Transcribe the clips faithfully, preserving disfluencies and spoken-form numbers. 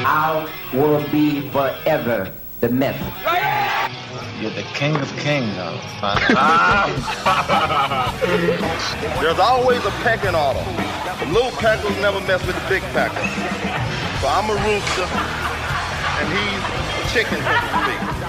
I will be forever the method. You're the king of kings, though. There's always a pecking order. The little packers never mess with the big packers. So I'm a rooster, and he's a chicken, so to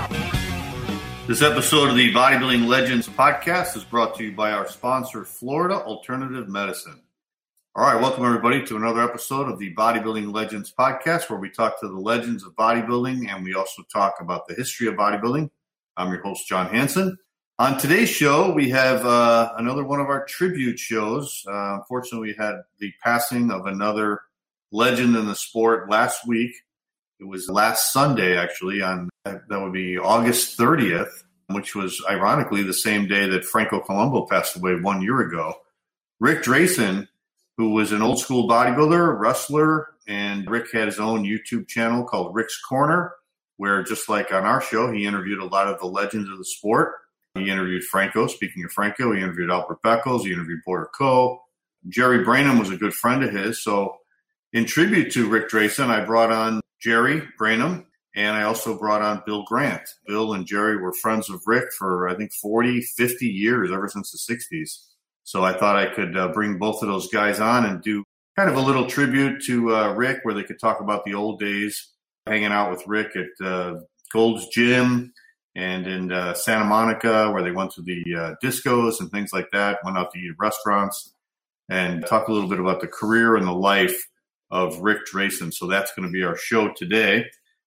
speak. This episode of the Bodybuilding Legends podcast is brought to you by our sponsor, Florida Alternative Medicine. All right, welcome everybody to another episode of the Bodybuilding Legends podcast, where we talk to the legends of bodybuilding and we also talk about the history of bodybuilding. I'm your host, John Hansen. On today's show, we have uh, another one of our tribute shows. Uh, unfortunately, we had the passing of another legend in the sport last week. It was last Sunday, actually, on that would be August thirtieth, which was ironically the same day that Franco Columbu passed away one year ago. Rick Drayson, who was an old school bodybuilder, wrestler, and Rick had his own YouTube channel called Rick's Corner, where just like on our show, he interviewed a lot of the legends of the sport. He interviewed Franco. Speaking of Franco, he interviewed Albert Beckles. He interviewed Boyer Coe. Jerry Branham was a good friend of his. So in tribute to Rick Drayson, I brought on Jerry Branham, and I also brought on Bill Grant. Bill and Jerry were friends of Rick for, I think, forty, fifty years, ever since the sixties. So I thought I could uh, bring both of those guys on and do kind of a little tribute to uh, Rick, where they could talk about the old days, hanging out with Rick at uh, Gold's Gym and in uh, Santa Monica, where they went to the uh, discos and things like that, went out to eat at restaurants, and talk a little bit about the career and the life of Rick Drayson. So that's going to be our show today.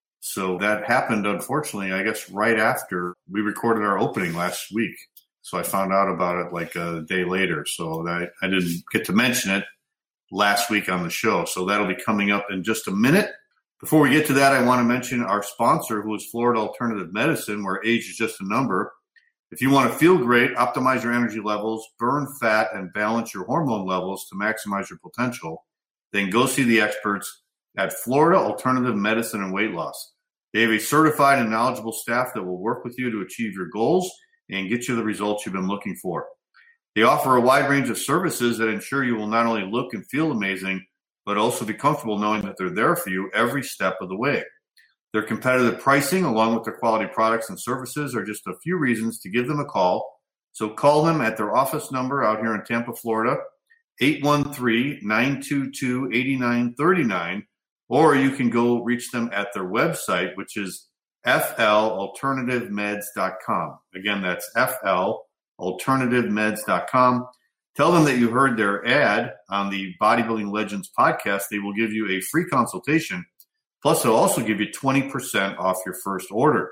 So that happened, unfortunately, I guess, right after we recorded our opening last week. So I found out about it like a day later. So that I didn't get to mention it last week on the show. So that'll be coming up in just a minute. Before we get to that, I want to mention our sponsor, who is Florida Alternative Medicine, where age is just a number. If you want to feel great, optimize your energy levels, burn fat, and balance your hormone levels to maximize your potential, then go see the experts at Florida Alternative Medicine and Weight Loss. They have a certified and knowledgeable staff that will work with you to achieve your goals and get you the results you've been looking for. They offer a wide range of services that ensure you will not only look and feel amazing, but also be comfortable knowing that they're there for you every step of the way. Their competitive pricing, along with their quality products and services, are just a few reasons to give them a call. So call them at their office number out here in Tampa, Florida, eight one three, nine two two, eight nine three nine, or you can go reach them at their website, which is F L alternative meds dot com. Again, that's F L alternative meds dot com. Tell them that you heard their ad on the Bodybuilding Legends podcast. They will give you a free consultation. Plus, they'll also give you twenty percent off your first order.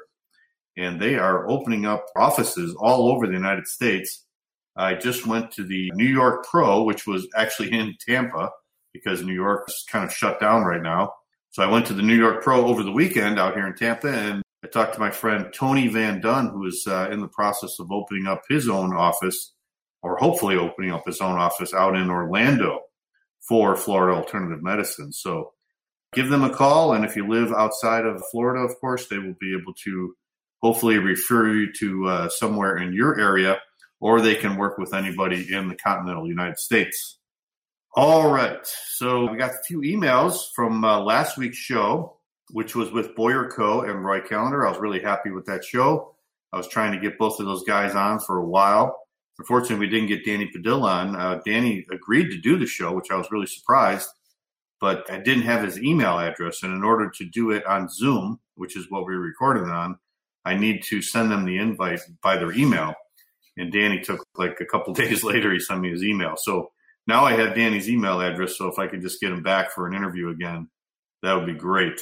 And they are opening up offices all over the United States. I just went to the New York Pro, which was actually in Tampa because New York is kind of shut down right now. So I went to the New York Pro over the weekend out here in Tampa, and I talked to my friend Tony Van Dunn, who is uh, in the process of opening up his own office, or hopefully opening up his own office out in Orlando for Florida Alternative Medicine. So give them a call, and if you live outside of Florida, of course, they will be able to hopefully refer you to uh, somewhere in your area, or they can work with anybody in the continental United States. All right, so we got a few emails from uh, last week's show, which was with Boyer Coe and Roy Callender. I was really happy with that show. I was trying to get both of those guys on for a while. Unfortunately, we didn't get Danny Padilla on. Uh, Danny agreed to do the show, which I was really surprised, but I didn't have his email address. And in order to do it on Zoom, which is what we recorded on, I need to send them the invite by their email. And Danny took like a couple days later, he sent me his email. So now I have Danny's email address, so if I could just get him back for an interview again, that would be great.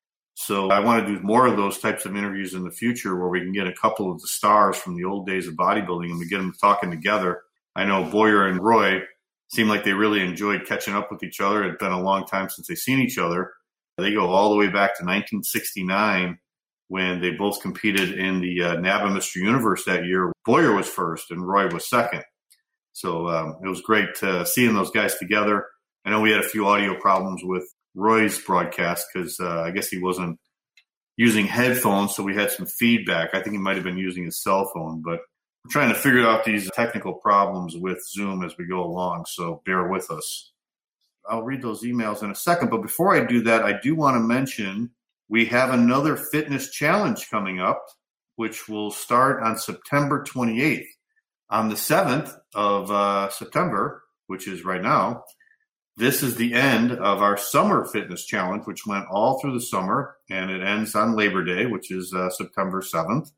So I want to do more of those types of interviews in the future where we can get a couple of the stars from the old days of bodybuilding and we get them talking together. I know Boyer and Roy seemed like they really enjoyed catching up with each other. It had been a long time since they've seen each other. They go all the way back to nineteen sixty-nine when they both competed in the uh, NABBA Mister Universe that year. Boyer was first and Roy was second. So um, it was great uh, seeing those guys together. I know we had a few audio problems with Roy's broadcast because uh, I guess he wasn't using headphones, so we had some feedback. I think he might have been using his cell phone, but we're trying to figure out these technical problems with Zoom as we go along, so bear with us. I'll read those emails in a second. But before I do that, I do want to mention we have another fitness challenge coming up, which will start on September twenty-eighth. On the seventh of uh, September, which is right now, this is the end of our summer fitness challenge, which went all through the summer, and it ends on Labor Day, which is uh, September seventh.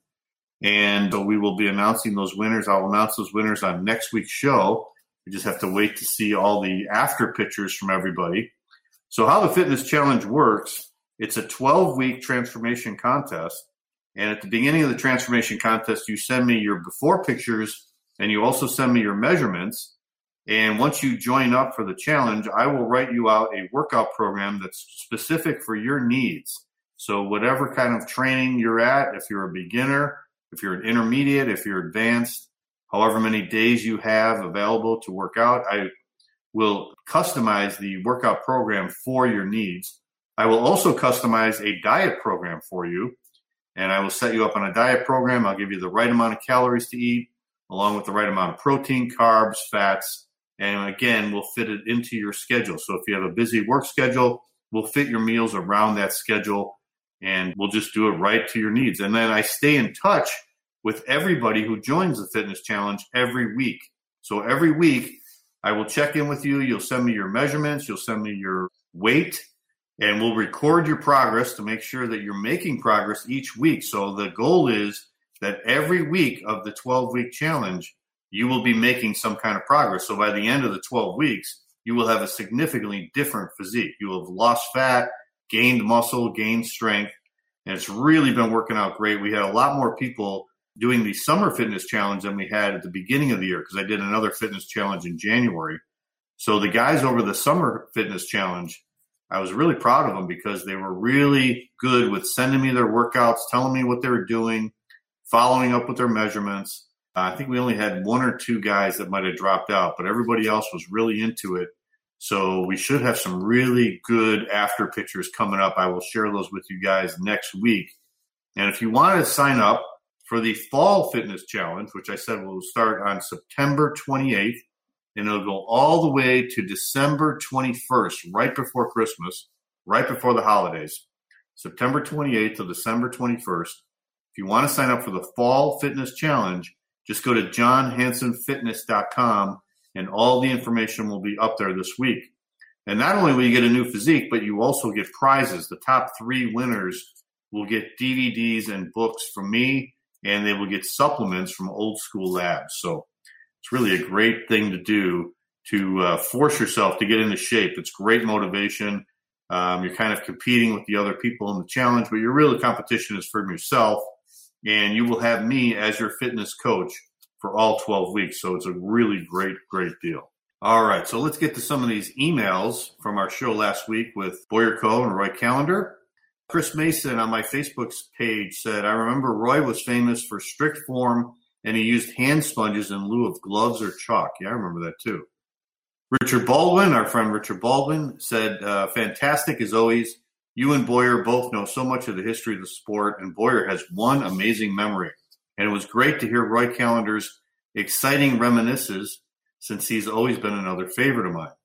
And so we will be announcing those winners. I'll announce those winners on next week's show. We just have to wait to see all the after pictures from everybody. So how the fitness challenge works, it's a twelve-week transformation contest. And at the beginning of the transformation contest, you send me your before pictures, and you also send me your measurements. And once you join up for the challenge, I will write you out a workout program that's specific for your needs. So whatever kind of training you're at, if you're a beginner, if you're an intermediate, if you're advanced, however many days you have available to work out, I will customize the workout program for your needs. I will also customize a diet program for you, and I will set you up on a diet program. I'll give you the right amount of calories to eat, along with the right amount of protein, carbs, fats, and again, we'll fit it into your schedule. So if you have a busy work schedule, we'll fit your meals around that schedule, and we'll just do it right to your needs. And then I stay in touch with everybody who joins the fitness challenge every week. So every week, I will check in with you. You'll send me your measurements. You'll send me your weight, and we'll record your progress to make sure that you're making progress each week. So the goal is that every week of the twelve-week challenge, you will be making some kind of progress. So by the end of the twelve weeks, you will have a significantly different physique. You will have lost fat, gained muscle, gained strength, and it's really been working out great. We had a lot more people doing the summer fitness challenge than we had at the beginning of the year, because I did another fitness challenge in January. So the guys over the summer fitness challenge, I was really proud of them because they were really good with sending me their workouts, telling me what they were doing, following up with their measurements. Uh, I think we only had one or two guys that might have dropped out, but everybody else was really into it. So we should have some really good after pictures coming up. I will share those with you guys next week. And if you want to sign up for the fall fitness challenge, which I said will start on September twenty-eighth, and it'll go all the way to December twenty-first, right before Christmas, right before the holidays, September twenty-eighth to December twenty-first. If you want to sign up for the Fall Fitness Challenge, just go to john hanson fitness dot com, and all the information will be up there this week. And not only will you get a new physique, but you also get prizes. The top three winners will get D V Ds and books from me, and they will get supplements from Old School Labs. So it's really a great thing to do to uh, force yourself to get into shape. It's great motivation. Um, you're kind of competing with the other people in the challenge, but your real competition is from yourself. And you will have me as your fitness coach for all twelve weeks. So it's a really great, great deal. All right, so let's get to some of these emails from our show last week with Boyer Coe and Roy Callender. Chris Mason on my Facebook page said, I remember Roy was famous for strict form, and he used hand sponges in lieu of gloves or chalk. Yeah, I remember that too. Richard Baldwin, our friend Richard Baldwin, said, uh, fantastic as always. You and Boyer both know so much of the history of the sport, and Boyer has one amazing memory. And it was great to hear Roy Callender's exciting reminiscences, since he's always been another favorite of mine.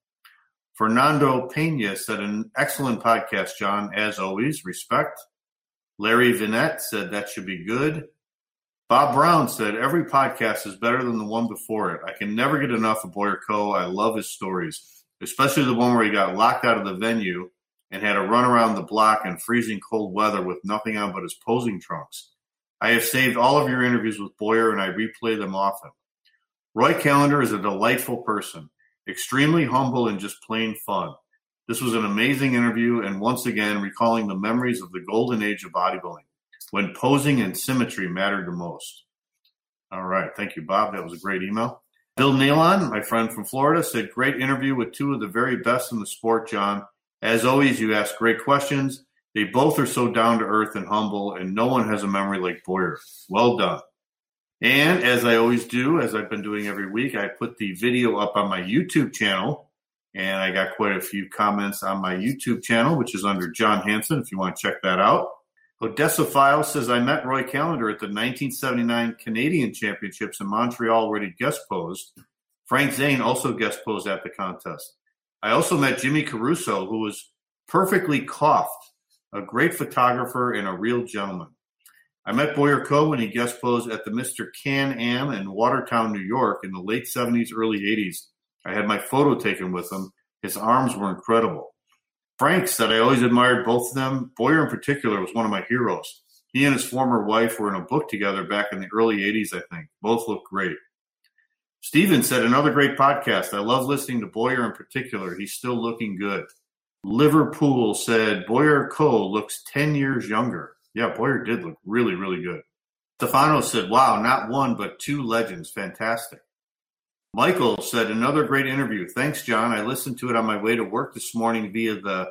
Fernando Pena said, an excellent podcast, John, as always. Respect. Larry Vinette said, that should be good. Bob Brown said, every podcast is better than the one before it. I can never get enough of Boyer Coe. I love his stories, especially the one where he got locked out of the venue and had to run around the block in freezing cold weather with nothing on but his posing trunks. I have saved all of your interviews with Boyer, and I replay them often. Roy Callender is a delightful person, extremely humble and just plain fun. This was an amazing interview, and once again, recalling the memories of the golden age of bodybuilding, when posing and symmetry mattered the most. All right. Thank you, Bob. That was a great email. Bill Nalon, my friend from Florida, said, great interview with two of the very best in the sport, John. As always, you ask great questions. They both are so down to earth and humble, and no one has a memory like Boyer. Well done. And as I always do, as I've been doing every week, I put the video up on my YouTube channel, and I got quite a few comments on my YouTube channel, which is under John Hanson, if you want to check that out. Odessa File says, I met Roy Callender at the nineteen seventy-nine Canadian Championships in Montreal, where he guest posed. Frank Zane also guest posed at the contest. I also met Jimmy Caruso, who was perfectly coiffed, a great photographer and a real gentleman. I met Boyer Coe when he guest posed at the Mister Can-Am in Watertown, New York in the late seventies, early eighties. I had my photo taken with him. His arms were incredible. Frank said I always admired both of them. Boyer in particular was one of my heroes. He and his former wife were in a book together back in the early eighties, I think. Both look great. Steven said, another great podcast. I love listening to Boyer in particular. He's still looking good. Liverpool said, Boyer Coe looks ten years younger. Yeah, Boyer did look really, really good. Stefano said, wow, not one, but two legends. Fantastic. Michael said, another great interview. Thanks, John. I listened to it on my way to work this morning via the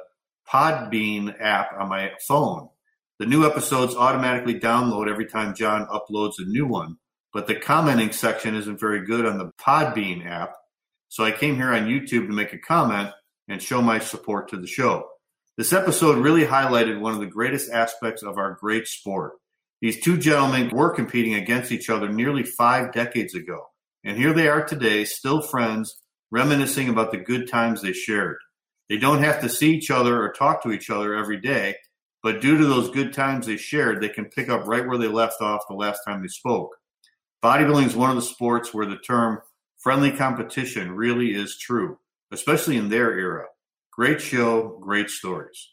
Podbean app on my phone. The new episodes automatically download every time John uploads a new one, but the commenting section isn't very good on the Podbean app. So I came here on YouTube to make a comment and show my support to the show. This episode really highlighted one of the greatest aspects of our great sport. These two gentlemen were competing against each other nearly five decades ago. And here they are today, still friends, reminiscing about the good times they shared. They don't have to see each other or talk to each other every day, but due to those good times they shared, they can pick up right where they left off the last time they spoke. Bodybuilding is one of the sports where the term friendly competition really is true, especially in their era. Great show, great stories.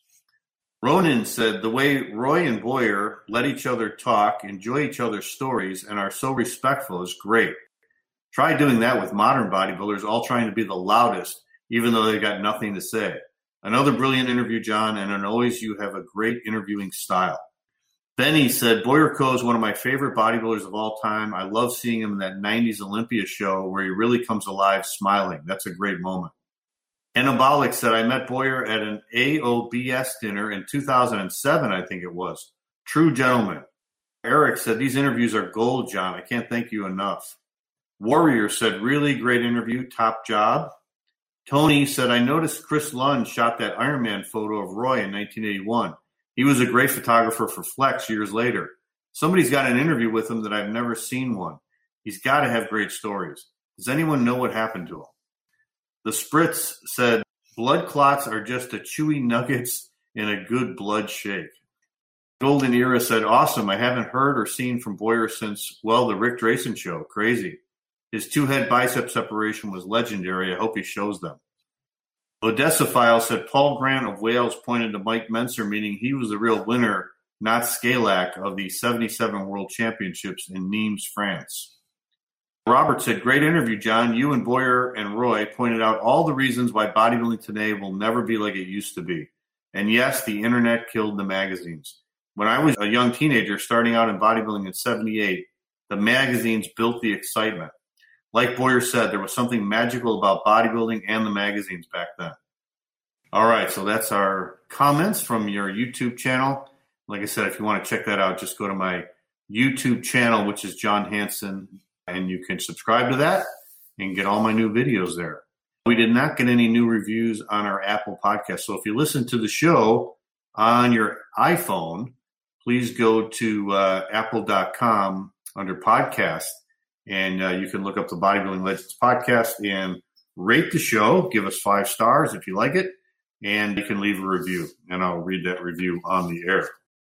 Ronan said, the way Roy and Boyer let each other talk, enjoy each other's stories, and are so respectful is great. Try doing that with modern bodybuilders, all trying to be the loudest, even though they've got nothing to say. Another brilliant interview, John, and as always, you have a great interviewing style. Benny said, Boyer Coe is one of my favorite bodybuilders of all time. I love seeing him in that nineties Olympia show where he really comes alive smiling. That's a great moment. Anabolic said, I met Boyer at an A O B S dinner in two thousand seven, I think it was. True gentleman. Eric said, these interviews are gold, John. I can't thank you enough. Warrior said, really great interview, top job. Tony said, I noticed Chris Lund shot that Ironman photo of Roy in nineteen eighty-one. He was a great photographer for Flex years later. Somebody's got an interview with him that I've never seen one. He's got to have great stories. Does anyone know what happened to him? The Spritz said, blood clots are just a chewy nuggets in a good blood shake. Golden Era said, awesome. I haven't heard or seen from Boyer since, well, the Rick Drayson show. Crazy. His two-head bicep separation was legendary. I hope he shows them. Odessaphile said, Paul Grant of Wales pointed to Mike Menser, meaning he was the real winner, not Scalak, of the seventy-seven World Championships in Nimes, France. Robert said, great interview, John. You and Boyer and Roy pointed out all the reasons why bodybuilding today will never be like it used to be. And yes, the internet killed the magazines. When I was a young teenager starting out in bodybuilding in seventy-eight, the magazines built the excitement. Like Boyer said, there was something magical about bodybuilding and the magazines back then. All right, so that's our comments from your YouTube channel. Like I said, if you want to check that out, just go to my YouTube channel, which is John Hansen, and you can subscribe to that and get all my new videos there. We did not get any new reviews on our Apple podcast. So if you listen to the show on your iPhone, please go to uh, apple dot com under podcast, and uh, you can look up the Bodybuilding Legends podcast and rate the show. Give us five stars if you like it, and you can leave a review, and I'll read that review on the air.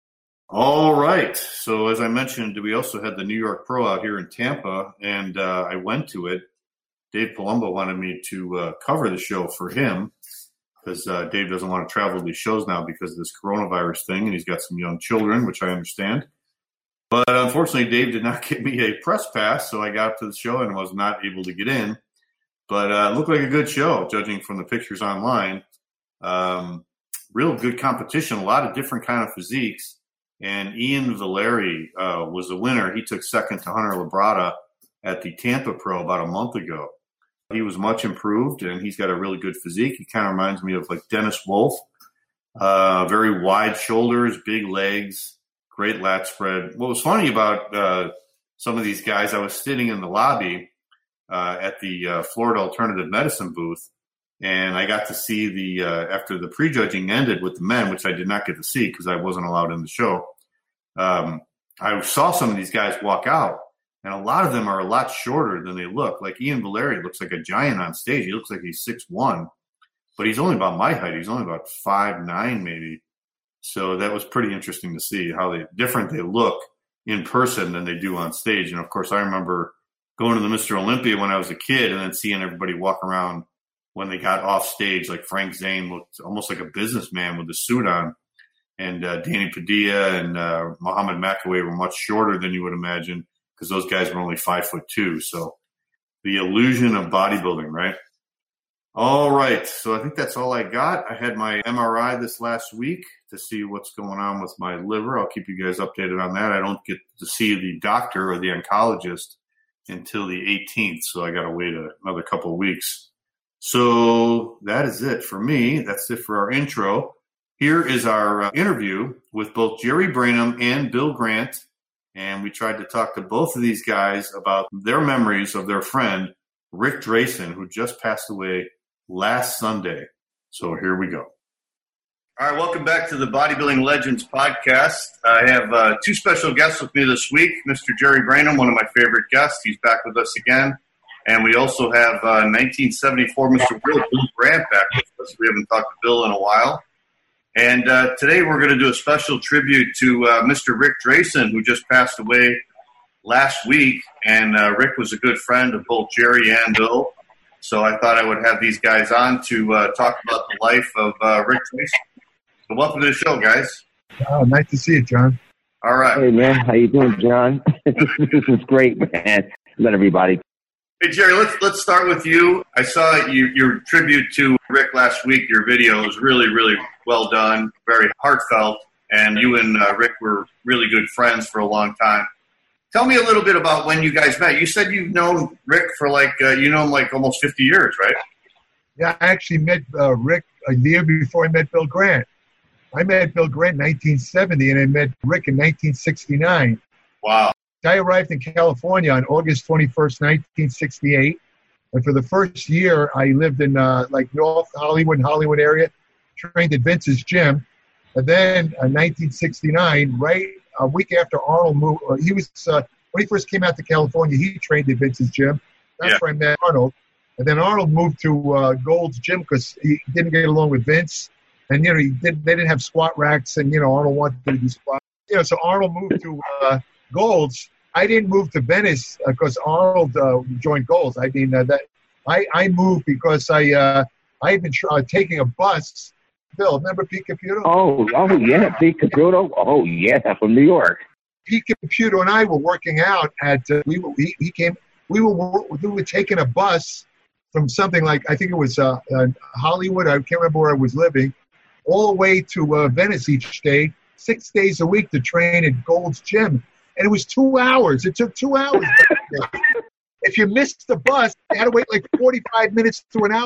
All right. So as I mentioned, we also had the New York Pro out here in Tampa, and uh, I went to it. Dave Palumbo wanted me to uh, cover the show for him because uh, Dave doesn't want to travel to these shows now because of this coronavirus thing, and he's got some young children, which I understand. But unfortunately, Dave did not get me a press pass, so I got to the show and was not able to get in. But uh, it looked like a good show, judging from the pictures online. Um, real good competition, a lot of different kind of physiques. And Ian Valeri uh, was the winner. He took second to Hunter Labrada at the Tampa Pro about a month ago. He was much improved, and he's got a really good physique. He kind of reminds me of like Dennis Wolf. Uh, very wide shoulders, big legs, great lat spread. What was funny about uh, some of these guys, I was sitting in the lobby uh, at the uh, Florida Alternative Medicine booth, and I got to see the uh, after the prejudging ended with the men, which I did not get to see because I wasn't allowed in the show. Um, I saw some of these guys walk out, and a lot of them are a lot shorter than they look. Like Ian Valeri looks like a giant on stage. He looks like he's six one, but he's only about my height. He's only about five nine maybe. So that was pretty interesting to see how they different they look in person than they do on stage. And, of course, I remember going to the Mister Olympia when I was a kid and then seeing everybody walk around when they got off stage. Like Frank Zane looked almost like a businessman with a suit on. And uh, Danny Padilla and uh, Muhammad McAway were much shorter than you would imagine because those guys were only five foot two. So the illusion of bodybuilding, right? All right. So I think that's all I got. I had my M R I this last week to see what's going on with my liver. I'll keep you guys updated on that. I don't get to see the doctor or the oncologist until the eighteenth, so I got to wait a, another couple of weeks. So that is it for me. That's it for our intro. Here is our uh, interview with both Jerry Branum and Bill Grant, and we tried to talk to both of these guys about their memories of their friend, Rick Drayson, who just passed away last Sunday. So here we go. All right, welcome back to the Bodybuilding Legends podcast. I have uh, two special guests with me this week, Mister Jerry Branum, one of my favorite guests. He's back with us again. And we also have uh, nineteen seventy-four Mister Bill, Bill Grant back with us. We haven't talked to Bill in a while. And uh, today we're going to do a special tribute to uh, Mister Rick Drayson, who just passed away last week. And uh, Rick was a good friend of both Jerry and Bill. So I thought I would have these guys on to uh, talk about the life of uh, Rick Drayson. So welcome to the show, guys. Oh, nice to see you, John. All right. Hey, man. How you doing, John? This is great, man. Let everybody. Hey, Jerry, let's let's start with you. I saw you, your tribute to Rick last week. Your video was really, really well done, very heartfelt, and you and uh, Rick were really good friends for a long time. Tell me a little bit about when you guys met. You said you've known Rick for like, uh, you know him like almost fifty years, right? Yeah, I actually met uh, Rick a year before I met Bill Grant. I met Bill Grant in nineteen seventy, and I met Rick in nineteen sixty-nine. Wow. I arrived in California on August twenty-first, nineteen sixty-eight. And for the first year, I lived in uh, like North Hollywood, Hollywood area, trained at Vince's gym. And then in nineteen sixty-nine, right a week after Arnold moved, uh, he was, uh, when he first came out to California, he trained at Vince's gym. That's yeah. where I met Arnold. And then Arnold moved to uh, Gold's Gym because he didn't get along with Vince. And, you know, he did, they didn't have squat racks, and, you know, Arnold wanted to do squat. You know, so Arnold moved to uh, Gold's. I didn't move to Venice because uh, Arnold uh, joined Gold's. I mean, uh, that I, I moved because I uh, I had been tr- uh, taking a bus. Bill, remember Pete Caputo? Oh, oh yeah, Pete Caputo. Oh yeah, from New York. Pete Caputo and I were working out at. Uh, we were he, he came. We were we were taking a bus from something like I think it was uh, uh, Hollywood. I can't remember where I was living. All the way to uh, Venice each day, six days a week to train at Gold's Gym. And it was two hours. It took two hours. If you missed the bus, you had to wait like forty-five minutes to an hour.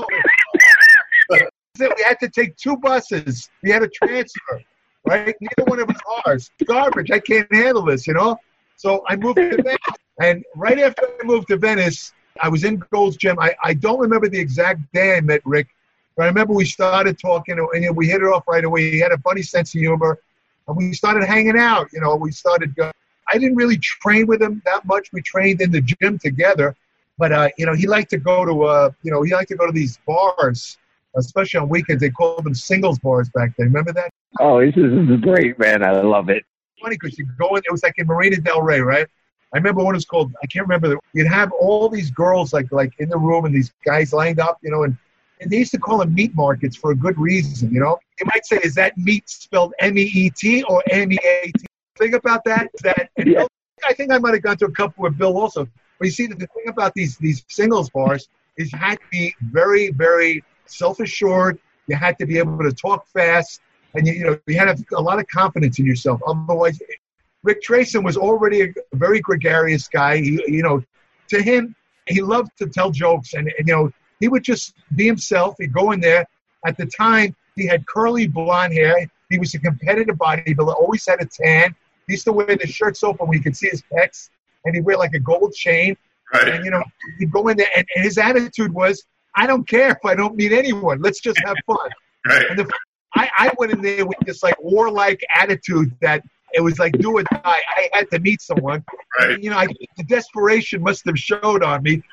We had to take two buses. We had to transfer, right? Neither one of us ours. Garbage. I can't handle this, you know? So I moved to Venice. And right after I moved to Venice, I was in Gold's Gym. I, I don't remember the exact day I met Rick, but I remember we started talking, and you know, we hit it off right away. He had a funny sense of humor, and we started hanging out. You know, we started going. I didn't really train with him that much. We trained in the gym together, but uh, you know, he liked to go to uh, you know, he liked to go to these bars, especially on weekends. They called them singles bars back then. Remember that? Oh, this is, this is great, man. I love it. Funny because you go in. It was like in Marina Del Rey, right? I remember one was called. I can't remember. The, you'd have all these girls like like in the room and these guys lined up, you know, and, and they used to call them meat markets for a good reason, you know. You might say, is that meat spelled M E E T or M E A T? Thing about that is that, and yeah. Bill, I think I might have gone to a couple with Bill also. But you see, the thing about these these singles bars is you had to be very, very self-assured. You had to be able to talk fast, and you, you know you had to have a lot of confidence in yourself. Otherwise, Rick Drayson was already a very gregarious guy. He, you know, to him, he loved to tell jokes, and, and you know he would just be himself. He'd go in there. At the time, he had curly blonde hair. He was a competitive bodybuilder. Always had a tan. He used to wear the shirts open where you could see his pecs, and he'd wear like a gold chain. Right. And, you know, he'd go in there, and, and his attitude was, I don't care if I don't meet anyone. Let's just have fun. Right. And the, I, I went in there with this, like, warlike attitude that it was like do or die. I had to meet someone. Right. And, you know, I, the desperation must have showed on me.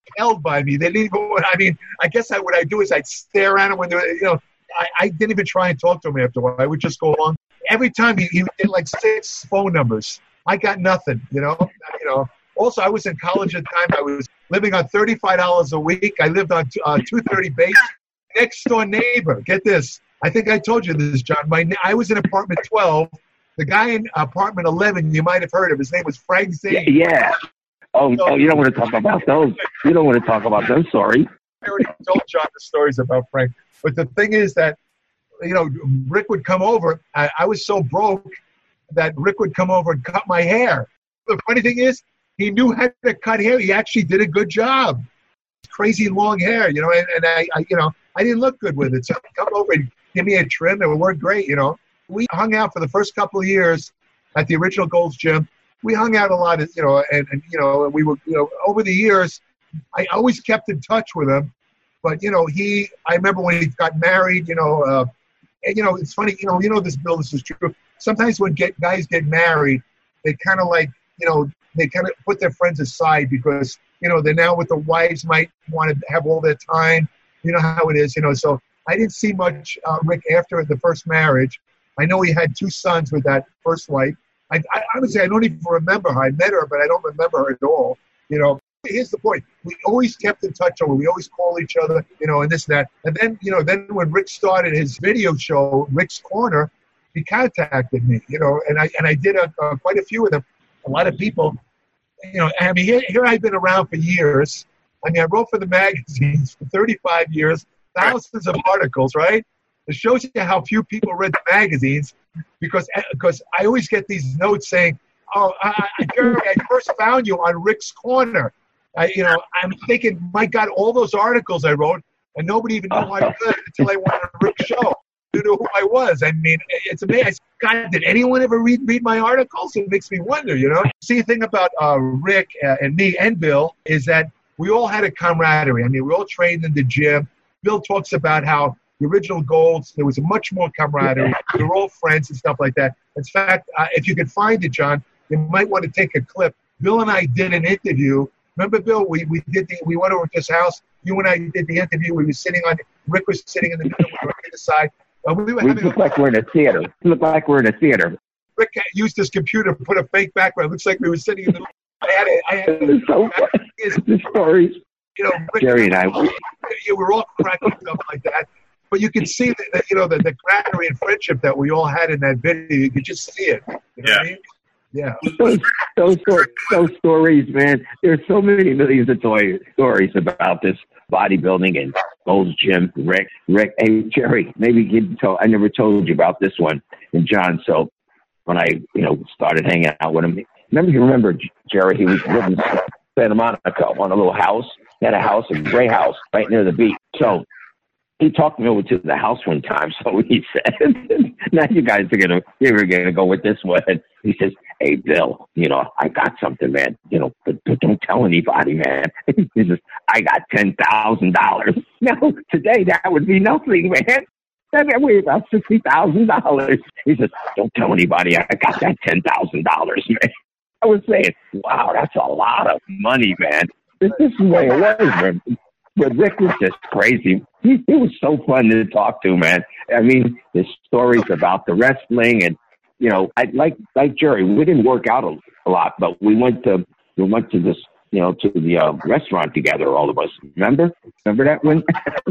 held by me. They didn't even, I mean, I guess I, what I do is I'd stare at them when they were, you know, I, I didn't even try and talk to him after a while. I would just go along. Every time he, he would get like six phone numbers. I got nothing, you know. You know. Also, I was in college at the time. I was living on thirty-five dollars a week. I lived on uh, two thirty base. Next door neighbor, get this. I think I told you this, John. My I was in apartment twelve. The guy in apartment eleven, you might have heard of. His name was Frank Zane. Yeah. Oh, so, oh, you don't want to talk about those. You don't want to talk about those. Sorry. I already told John the stories about Frank. But the thing is that, you know, Rick would come over. I, I was so broke that Rick would come over and cut my hair. The funny thing is, he knew how to cut hair. He actually did a good job. Crazy long hair, you know, and, and I, I, you know, I didn't look good with it. So he'd come over and give me a trim. It worked great, you know. We hung out for the first couple of years at the original Gold's Gym. We hung out a lot, you know, and, and you know, we were, you know, over the years, I always kept in touch with him. But, you know, he, I remember when he got married, you know, uh, and, you know, it's funny, you know, you know, this, Bill, this is true. Sometimes when get, guys get married, they kind of like, you know, they kind of put their friends aside because, you know, they're now with the wives, might want to have all their time. You know how it is, you know. So I didn't see much uh, Rick after the first marriage. I know he had two sons with that first wife. I, I honestly, I don't even remember her. I met her, but I don't remember her at all. You know, here's the point. We always kept in touch over. We always call each other, you know, and this and that. And then, you know, then when Rick started his video show, Rick's Corner, he contacted me, you know, and I and I did a, uh, quite a few of them. A lot of people, you know, I mean, here, here I've been around for years. I mean, I wrote for the magazines for thirty-five years, thousands of articles, right? It shows you how few people read the magazines because because I always get these notes saying, oh, I, I, Jerry, I first found you on Rick's Corner. I, you know, I'm thinking, my God, all those articles I wrote, and nobody even knew I could until I went on Rick's show. You knew who I was. I mean, it's amazing. God, did anyone ever read read my articles? It makes me wonder, you know. See, the thing about uh, Rick uh, and me and Bill is that we all had a camaraderie. I mean, we all trained in the gym. Bill talks about how the original Golds, there was much more camaraderie. We were all friends and stuff like that. In fact, uh, if you could find it, John, you might want to take a clip. Bill and I did an interview. Remember, Bill, we, we did the, we went over to his house. You and I did the interview. We were sitting on, Rick was sitting in the middle. We were on the side. Uh, we were we having look a, like we're in a theater. We look like we're in a theater. Rick used his computer to put a fake background. It looks like we were sitting in the middle. I had a, I had It was so funny. The stories. You know, Rick, Jerry and I. We, we were all cracking stuff like that. But you could see that, that you know, the, the camaraderie and friendship that we all had in that video. You could just see it. You know Yeah. what I mean? Yeah. Those, those, those stories, man. There's so many millions of toy stories about this bodybuilding and Gold's Gym. Rick, Rick, hey, Jerry, maybe you told, I never told you about this one. And John, so when I, you know, started hanging out with him, remember, you remember, Jerry, he was living in Santa Monica on a little house. He had a house, a gray house, right near the beach. So he talked me over to the house one time. So he said, now you guys are going to, you're going to go with this one. He says, hey, Bill, you know, I got something, man, you know, but, but don't tell anybody, man. He says, I got ten thousand dollars. Now, today that would be nothing, man. That would be about sixty thousand dollars. He says, don't tell anybody I got that ten thousand dollars, man. I was saying, wow, that's a lot of money, man. This, this is the way it was, man. But Rick was just crazy. He, he was so fun to talk to, man. I mean, his stories about the wrestling and, you know, I like like Jerry. We didn't work out a, a lot, but we went to we went to this, you know, to the uh, restaurant together, all of us. Remember? Remember that one?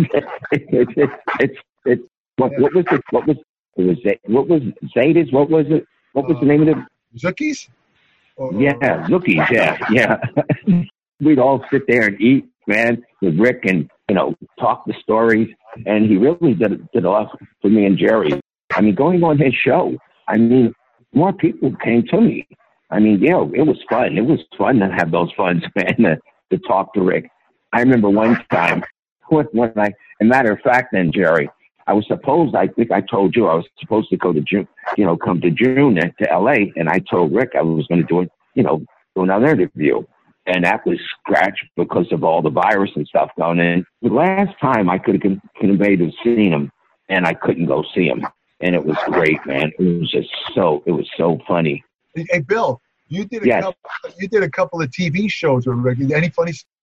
It's it's it's it, what what was it? What was it was what was Zayda's? What was it? What was the name of it? Zookies? Or, Yeah, Zookies. Yeah, yeah. We'd all sit there and eat, man, with Rick, and you know, talk the stories. And he really did did a lot for me and Jerry. I mean, going on his show, I mean, more people came to me. I mean, you know, it was fun. It was fun to have those funds, man, to, to talk to Rick. I remember one time when, when I, as a matter of fact, then Jerry, I was supposed, I think I told you, I was supposed to go to June, you know, come to June to L A, and I told Rick I was going to do it, you know, do another interview. And that was scratched because of all the virus and stuff going in. The last time I could have conveyed to seeing him, and I couldn't go see him. And it was great, man. It was just so, it was so funny. Hey, Bill, you did a Yes. couple. You did a couple of T V shows with Rick. Any funny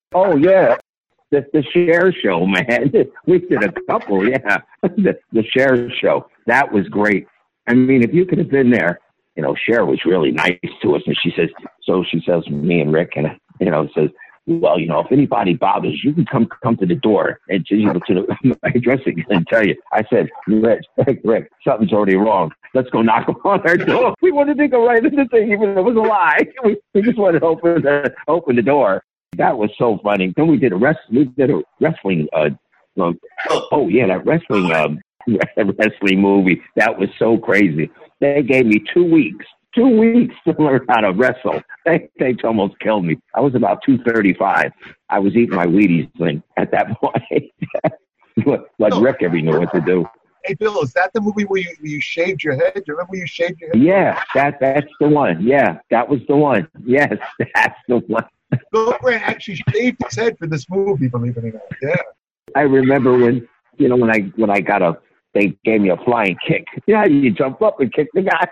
Oh, yeah. The, the Cher show, man. We did a couple, yeah. The, the Cher show. That was great. I mean, if you could have been there, you know, Cher was really nice to us. And she says, so she says to me and Rick, and, you know, says, well, you know, if anybody bothers you, can come come to the door and to, you know, to the my dressing and tell you. I said, Rick, Rick, something's already wrong. Let's go knock on our door. We wanted to go right in the thing, even though it was a lie. We, we just wanted to open the open the door. That was so funny. Then we did a rest. We did a wrestling. Uh, um, oh yeah, that wrestling um, wrestling movie. That was so crazy. They gave me two weeks. Two weeks to learn how to wrestle. They, they almost killed me. I was about two thirty-five. I was eating my Wheaties thing at that point. Like No. Rick ever knew what to do. Hey, Bill, is that the movie where you, where you shaved your head? Do you remember you shaved your head? Yeah, that that's the one. Yeah, that was the one. Yes, that's the one. Bill Grant actually shaved his head for this movie, believe it or not. Yeah. I remember when, you know, when I when I got a, they gave me a flying kick. Yeah, you jump up and kick the guy.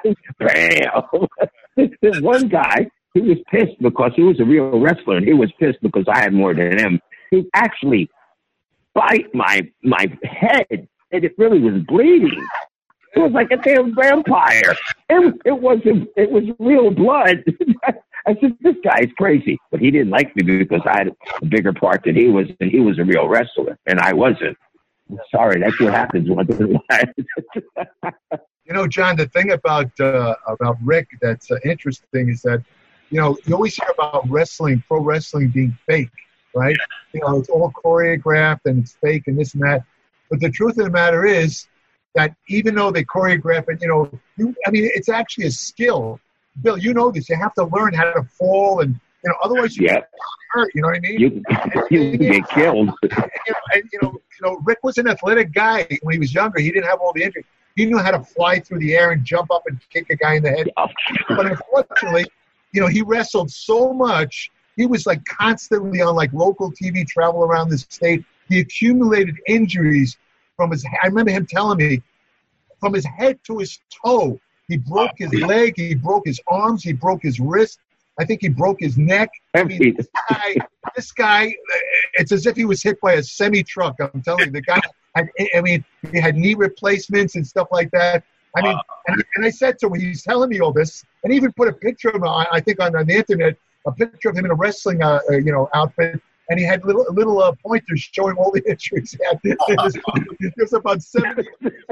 Bam! This one guy, he was pissed because he was a real wrestler, and he was pissed because I had more than him. He actually bite my my head, and it really was bleeding. It was like a damn vampire. It, it wasn't. It was real blood. I said, this guy's crazy. But he didn't like me because I had a bigger part than he was, and he was a real wrestler, and I wasn't. Sorry, that's what happens once in a while. You know, John, the thing about uh, about Rick that's uh, interesting is that, you know, you always hear about wrestling, pro wrestling being fake, right? You know, it's all choreographed and it's fake and this and that. But the truth of the matter is that even though they choreograph it, you know, you, I mean, it's actually a skill. Bill, you know this. You have to learn how to fall, and you know, otherwise you Yeah. get hurt. You know what I mean? You, you get killed. And, you know, and, you know, you know, Rick was an athletic guy when he was younger. He didn't have all the injuries. He knew how to fly through the air and jump up and kick a guy in the head. But unfortunately, you know, he wrestled so much. He was like constantly on like local T V, travel around the state. He accumulated injuries from his. I remember him telling me, from his head to his toe. He broke his leg. He broke his arms. He broke his wrist. I think he broke his neck. I mean, this guy, this guy, it's as if he was hit by a semi-truck. I'm telling you, the guy, had, I mean, he had knee replacements and stuff like that. I mean, and, and I said to him, he's telling me all this, and he even put a picture of him, I think, on, on the internet, a picture of him in a wrestling, uh, uh, you know, outfit, and he had little little uh, pointers showing all the injuries he had. There's, there's about seventy.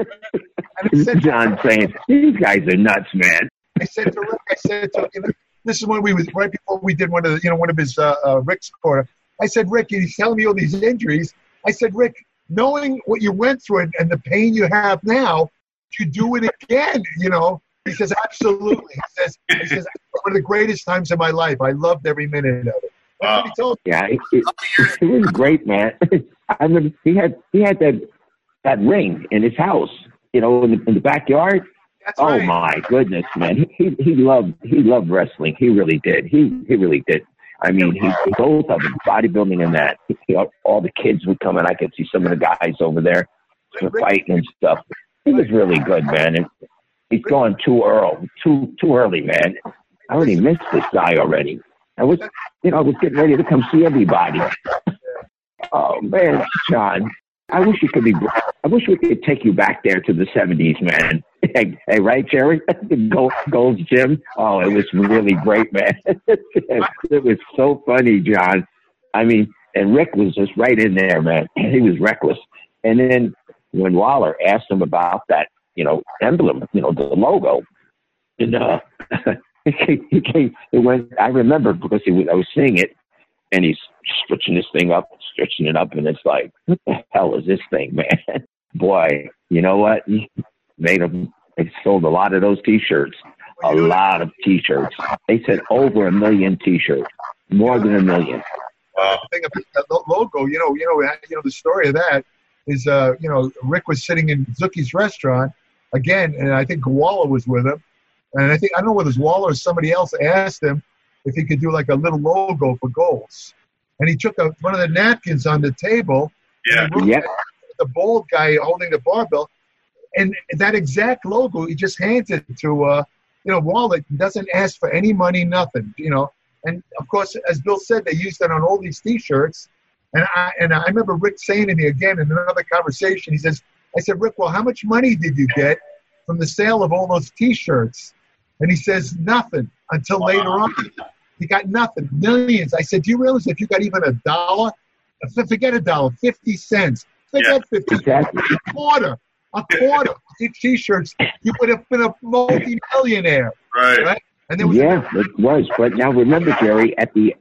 And I said, John saying, these guys are nuts, man. I said to Rick, I said to him, this is when we was right before we did one of the, you know, one of his uh, uh, Rick's corner. I said, Rick, he's telling me all these injuries. I said, Rick, knowing what you went through and, and the pain you have now, you do it again, you know? He says, absolutely. He says, he says, one of the greatest times of my life. I loved every minute of it. That's what he told me. Yeah, it, it, it was great, man. I remember he had he had that that ring in his house, you know, in the, in the backyard. That's Oh right. my goodness, man! He he loved he loved wrestling. He really did. He he really did. I mean, he both of them, bodybuilding and that. You know, all the kids would come and I could see some of the guys over there fighting and stuff. He was really good, man. And he's gone too early, too too early, man. I already missed this guy already. I was, you know, I was getting ready to come see everybody. Oh man, John, I wish you could be. I wish we could take you back there to the seventies, man. Hey, hey, right, Jerry? Gold, Gold's Gym. Oh, it was really great, man. It was so funny, John. I mean, and Rick was just right in there, man. He was reckless. And then when Waller asked him about that, you know, emblem, you know, the logo, and uh, he came. It went. I remember because he was, I was seeing it, and he's stretching this thing up, stretching it up, and it's like, what the hell is this thing, man? Boy, you know what? Made them. They sold a lot of those T-shirts. A lot of T-shirts. They said over a million T-shirts, more than a million. Uh, the thing about that lo- logo, you know, you know, you know, the story of that is, uh, you know, Rick was sitting in Zookie's restaurant again, and I think Waller was with him, and I think I don't know whether it was Waller or somebody else asked him if he could do like a little logo for goals, and he took a, one of the napkins on the table. Yeah. And he looked Yep. at the bald guy holding the barbell, and that exact logo he just hands it to, uh, you know, Waller. Doesn't ask for any money, nothing, you know. And of course, as Bill said, they used it on all these T-shirts. And I and I remember Rick saying to me again in another conversation, he says, I said, Rick, well, how much money did you get from the sale of all those T-shirts? And he says, nothing until wow. later on. He got nothing, millions. I said, do you realize if you got even a dollar, forget a dollar, fifty cents, forget yeah. fifty cents, a quarter, a quarter of these T-shirts, you would have been a multi-millionaire. Right. right? And there was yeah, a- it was. But now remember, Jerry, at the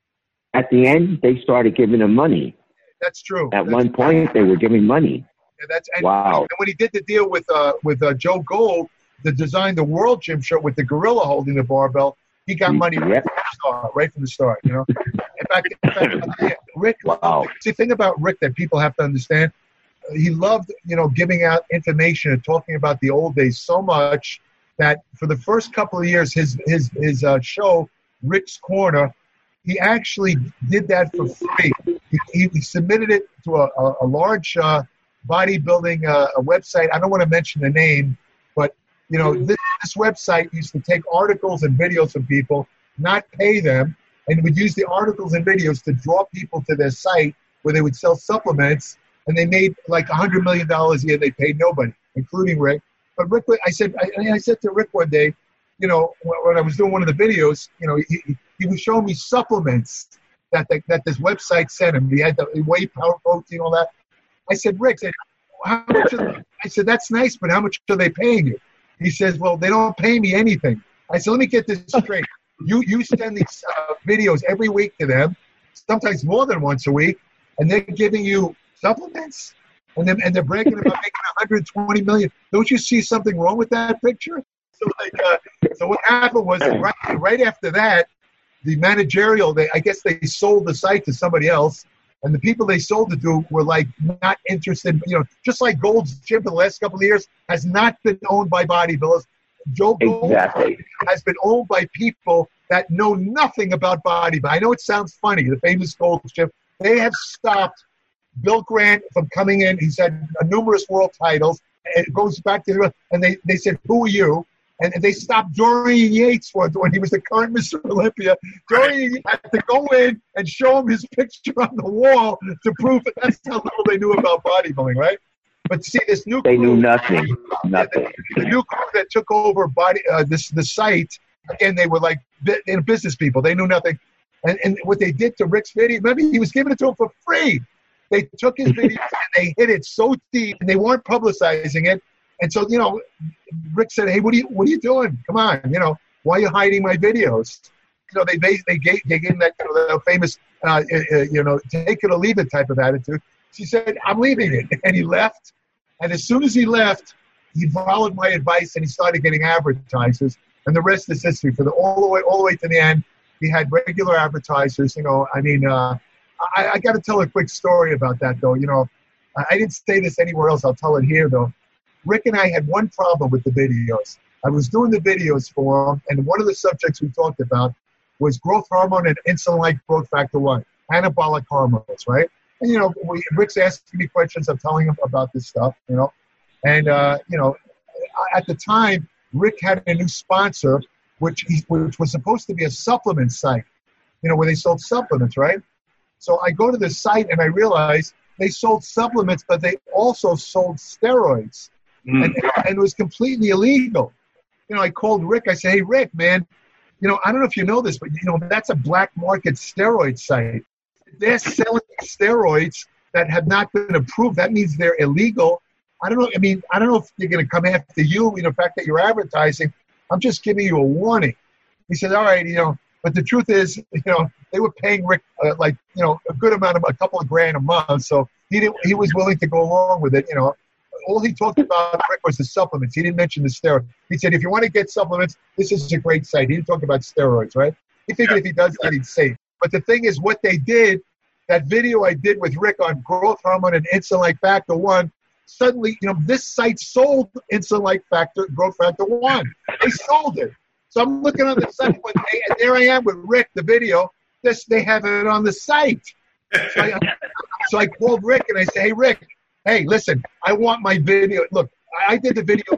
at the end, they started giving him money. That's true. At that's one true. point, they were giving money. Yeah, that's and, wow. And when he did the deal with uh, with uh, Joe Gold, the design the World Gym shirt with the gorilla holding the barbell, he got money yep. right from the start. Right from the start, you know. In fact, in fact Rick. Wow. See, the thing about Rick that people have to understand, he loved, you know, giving out information and talking about the old days so much that for the first couple of years, his his his uh, show, Rick's Corner, he actually did that for free. He, he submitted it to a, a, a large uh, bodybuilding uh, a website. I don't want to mention the name, but you know, this, this website used to take articles and videos from people, not pay them, and would use the articles and videos to draw people to their site where they would sell supplements, and they made like a hundred million dollars a year. They paid nobody, including Rick. But Rick, I said, I, I said to Rick one day, you know, when I was doing one of the videos, you know, he, he was showing me supplements that the, that this website sent him. He had the whey power protein, all that. I said, Rick, I said, how much? Are I said, that's nice, but how much are they paying you? He says, well, they don't pay me anything. I said, let me get this straight. You you send these uh, videos every week to them, sometimes more than once a week, and they're giving you supplements, and then and they're bragging about making one hundred twenty million. Don't you see something wrong with that picture? So like, uh, so what happened was right right after that, the managerial, they I guess they sold the site to somebody else, and the people they sold it to were like not interested. You know, just like Gold's Gym for the last couple of years has not been owned by bodybuilders. Joe Gold exactly. has been owned by people that know nothing about bodybuilding. I know it sounds funny, the famous Gold's Gym. They have stopped Bill Grant from coming in. He's had numerous world titles. It goes back to, and they, they said, who are you? And they stopped Dorian Yates for when he was the current Mister Olympia. Dorian had to go in and show him his picture on the wall to prove that that's how little they knew about bodybuilding, right? But see, this new they crew, knew nothing, nothing. The, the new crew that took over body uh, this the site again, they were like you know, business people. They knew nothing, and and what they did to Rick's video, remember he was giving it to him for free. They took his video and they hit it so deep, and they weren't publicizing it. And so you know, Rick said, "Hey, what are you what are you doing? Come on, you know, why are you hiding my videos?" You know, they they they gave, they gave him that you know, famous uh, uh, you know take it or leave it type of attitude. She said, I'm leaving it. And he left. And as soon as he left, he followed my advice and he started getting advertisers. And the rest is history. For the all the way all the way to the end, he had regular advertisers. You know, I mean, uh, I, I got to tell a quick story about that, though. You know, I, I didn't say this anywhere else. I'll tell it here, though. Rick and I had one problem with the videos. I was doing the videos for him, and one of the subjects we talked about was growth hormone and insulin-like growth factor one, anabolic hormones, right? And, you know, we, Rick's asking me questions. I'm telling him about this stuff, you know. And, uh, you know, at the time, Rick had a new sponsor, which, he, which was supposed to be a supplement site, you know, where they sold supplements, right? So I go to the site and I realize they sold supplements, but they also sold steroids. Mm. And, and it was completely illegal. You know, I called Rick. I said, hey, Rick, man, you know, I don't know if you know this, but, you know, that's a black market steroid site. They're selling steroids that have not been approved. That means they're illegal. I don't know. I mean, I don't know if they're going to come after you, you know, the fact that you're advertising. I'm just giving you a warning. He said, all right, you know, but the truth is, you know, they were paying Rick uh, like, you know, a good amount of, a couple of grand a month. So he didn't, he was willing to go along with it. You know, all he talked about, Rick, was the supplements. He didn't mention the steroids. He said, if you want to get supplements, this is a great site. He didn't talk about steroids, right? He figured yeah. if he does that, he'd save. But the thing is, what they did, that video I did with Rick on growth hormone and insulin-like factor one, suddenly, you know, this site sold insulin-like factor, growth factor one. They sold it. So I'm looking on the site one day, and there I am with Rick, the video. This, they have it on the site. So I, so I called Rick, and I said, hey, Rick, hey, listen, I want my video. Look, I did the video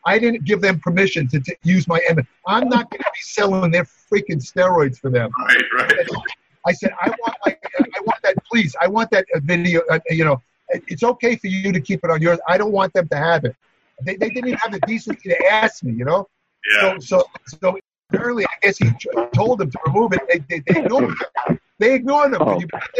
I didn't give them permission to t- use my image. I'm not going to be selling their freaking steroids for them. Right, right. I said, I want, like, I want that, please. I want that video. Uh, you know, it's okay for you to keep it on yours. I don't want them to have it. They, they didn't even have the decency to ask me. You know. Yeah. So, so, so early, I guess he told them to remove it. They, they, they ignored him. They ignored him. Oh.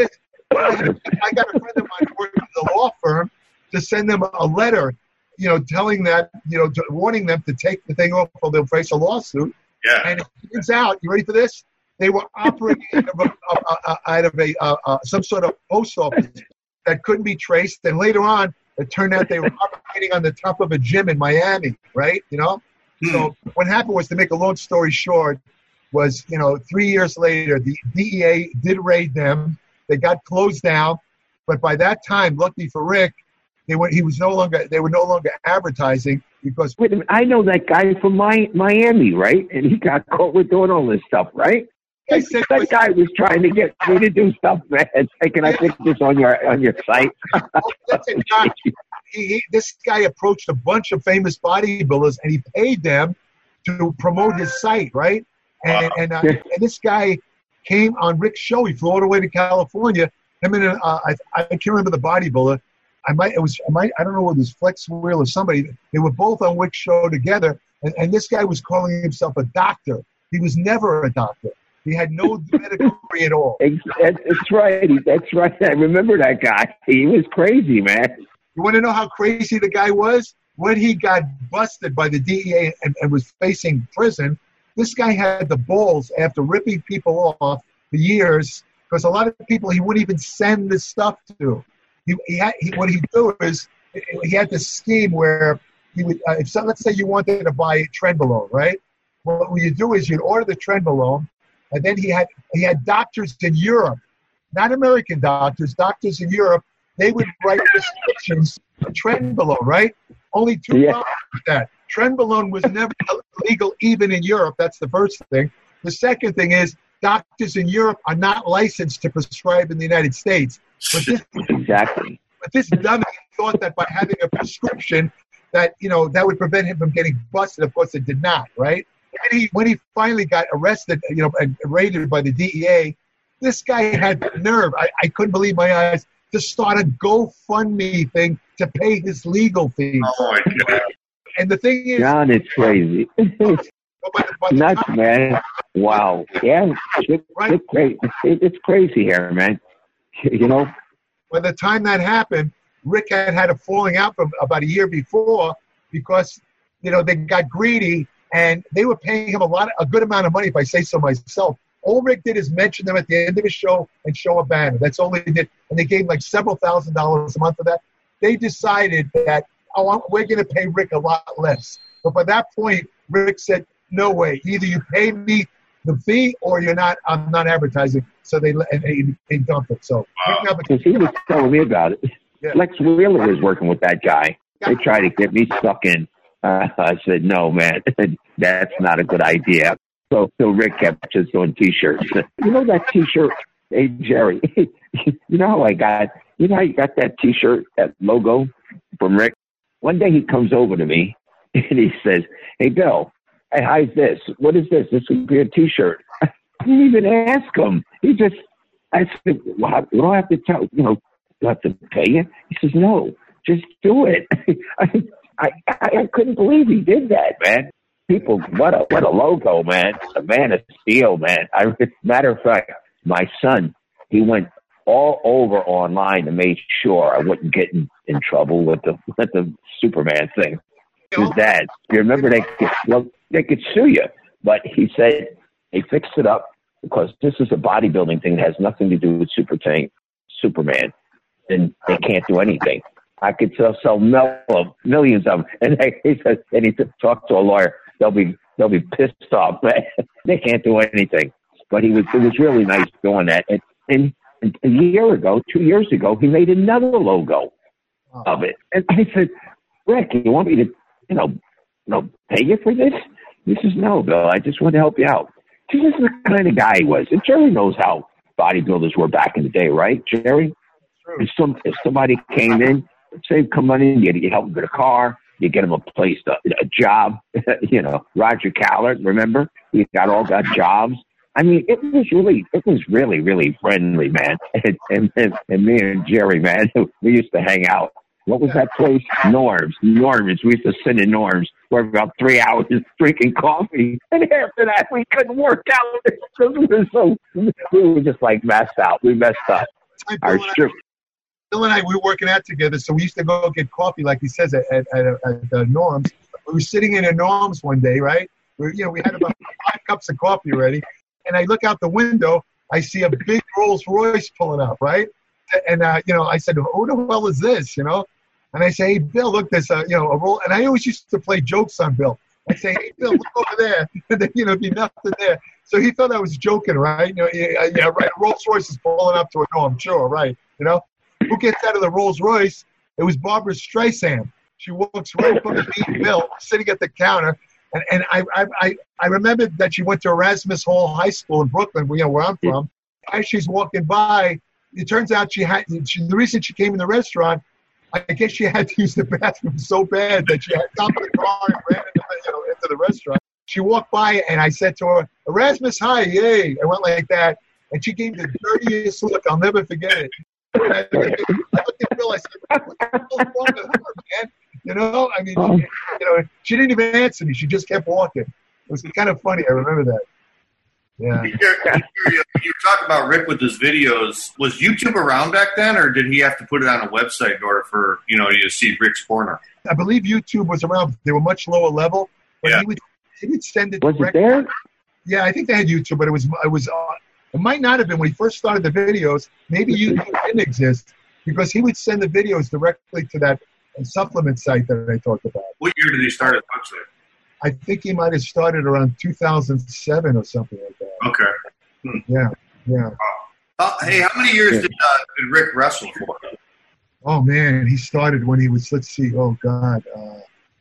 I got a friend of mine who worked at the law firm to send them a letter, you know, telling that, you know, to, warning them to take the thing off or they'll face a lawsuit. Yeah. And it turns out, you ready for this? They were operating out of, a, uh, out of a uh, uh, some sort of post office that couldn't be traced. And later on, it turned out they were operating on the top of a gym in Miami, right? You know? Hmm. So what happened was, to make a long story short, was, you know, three years later, the D E A did raid them. They got closed down. But by that time, lucky for Rick, they were, he was no longer, they were no longer advertising because... Wait a minute, I know that guy from my, Miami, right? And he got caught with doing all this stuff, right? I said, that guy was trying to get me to do stuff, man. Hey, can I put this on your on your site? Listen, Doc, he, he, this guy approached a bunch of famous bodybuilders, and he paid them to promote his site, right? And and, uh, and this guy came on Rick's show. He flew all the way to California. Him and uh, I, I can't remember the bodybuilder. I might it was I might I don't know whether it was Flex Wheel or somebody. They were both on Rick's show together, and, and this guy was calling himself a doctor. He was never a doctor. He had no medical degree at all. That's right. That's right. I remember that guy. He was crazy, man. You want to know how crazy the guy was? When he got busted by the D E A and, and was facing prison, this guy had the balls, after ripping people off for years, because a lot of people he wouldn't even send this stuff to. He, he had, he, what he'd do is, he had this scheme where he would, uh, if so, let's say you wanted to buy Trenbolone, right? Well, what you do is you'd order the Trenbolone, and then he had he had doctors in Europe, not American doctors, doctors in Europe. They would write prescriptions for Trenbolone, right? Only two yeah. problems with that. Trenbolone was never legal even in Europe. That's the first thing. The second thing is, doctors in Europe are not licensed to prescribe in the United States. But this, exactly. But this dummy thought that by having a prescription, that, you know, that would prevent him from getting busted. Of course, it did not, right? When he, when he finally got arrested, you know, and raided by the D E A, this guy had the nerve. I, I couldn't believe my eyes to start a GoFundMe thing to pay his legal fees. Oh my God! And the thing is, John, it's crazy. by the, by the Nuts, time, man. Wow. Yeah, it's, right. it's, crazy. it's crazy here, man. You know. By the time that happened, Rick had had a falling out from about a year before because, you know, they got greedy. And they were paying him a lot, a good amount of money, if I say so myself. All Rick did is mention them at the end of his show and show a banner. That's all they did. And they gave him like several thousand dollars a month for that. They decided that, oh, we're going to pay Rick a lot less. But by that point, Rick said, no way. Either you pay me the fee or you're not, I'm not advertising. So they and they, they dumped it. So wow. Because he was telling me about it. Yeah. Lex Wheeler was working with that guy. They tried to get me stuck in. Uh, I said, no, man, that's not a good idea. So, so Rick kept just doing T-shirts. You know that T-shirt, hey, Jerry, you know how I got, you know how you got that T-shirt, that logo from Rick? One day he comes over to me and he says, hey, Bill, hey, how's this? What is this? This would be a T-shirt. I didn't even ask him. He just, I said, well, you don't have to tell, you know, you have to pay you. He says, no, just do it. I, I, I couldn't believe he did that, man. People, what a what a logo, man. A man of steel, man. I, matter of fact, my son, he went all over online to make sure I wouldn't get in, in trouble with the with the Superman thing. His dad, you remember they could, well, they could sue you, but he said they fixed it up because this is a bodybuilding thing that has nothing to do with Super Tank, Superman, and they can't do anything. I could sell, sell millions of them. And he said, and he talked to a lawyer. They'll be they'll be pissed off. They can't do anything. But he was it was really nice doing that. And, and, and a year ago, two years ago, he made another logo of it. And I said, Rick, you want me to, you know, you know, pay you for this? He says, no, Bill. I just want to help you out. This is the kind of guy he was. And Jerry knows how bodybuilders were back in the day, right, Jerry? If, some, if somebody came in, say, come on in, you, you help them get a car, You get him a place, a, a job. You know, Roger Callard, remember? He got all got jobs. I mean, it was really, it was really, really friendly, man. And, and, and, and me and Jerry, man, we used to hang out. What was that place? Norm's. Norm's. We used to sit in Norm's for about three hours drinking coffee. And after that, we couldn't work out because we were so, we were just like messed out. We messed up. Our strip. Bill and I, we were working out together, so we used to go get coffee, like he says, at, at, at, at uh, Norm's. We were sitting in a Norm's one day, right? We, you know, we had about five cups of coffee already. And I look out the window, I see a big Rolls Royce pulling up, right? And, uh, you know, I said, who the hell is this, you know? And I say, hey, Bill, look, there's a, you know, a roll. And I always used to play jokes on Bill. I say, hey, Bill, look over there. And then, you know, be nothing there. So he thought I was joking, right? You know, yeah, yeah, right. Rolls Royce is pulling up to it. No, I'm sure, right? You know? Who gets out of the Rolls Royce? It was Barbara Streisand. She walks right up to me and Bill, sitting at the counter. And, and I, I I I remember that she went to Erasmus Hall High School in Brooklyn, you know, where I'm from. As she's walking by, it turns out she had she, the reason she came in the restaurant, I guess she had to use the bathroom so bad that she had to stop the car and ran into, you know, into the restaurant. She walked by, and I said to her, Erasmus, hi, yay. I went like that, and she gave me the dirtiest look. I'll never forget it. I looked at Bill, I said, what the hell's wrong with her, man? You know, I mean, Oh. she, you know, she didn't even answer me. She just kept walking. It was kind of funny. I remember that. Yeah. You were talking about Rick with his videos. Was YouTube around back then, or did he have to put it on a website in order for, you know, you to see Rick's corner? I believe YouTube was around. They were much lower level, but Yeah. he would he would send it. Was it directly. there? Yeah, I think they had YouTube, but it was it was. Uh, it might not have been when he first started the videos. Maybe YouTube didn't exist because he would send the videos directly to that supplement site that I talked about. What year did he start his website? I think he might have started around two thousand seven or something like that. Okay. Yeah, yeah. Uh, hey, how many years did, uh, did Rick wrestle for? Oh man, he started when he was. Let's see. Oh God, uh,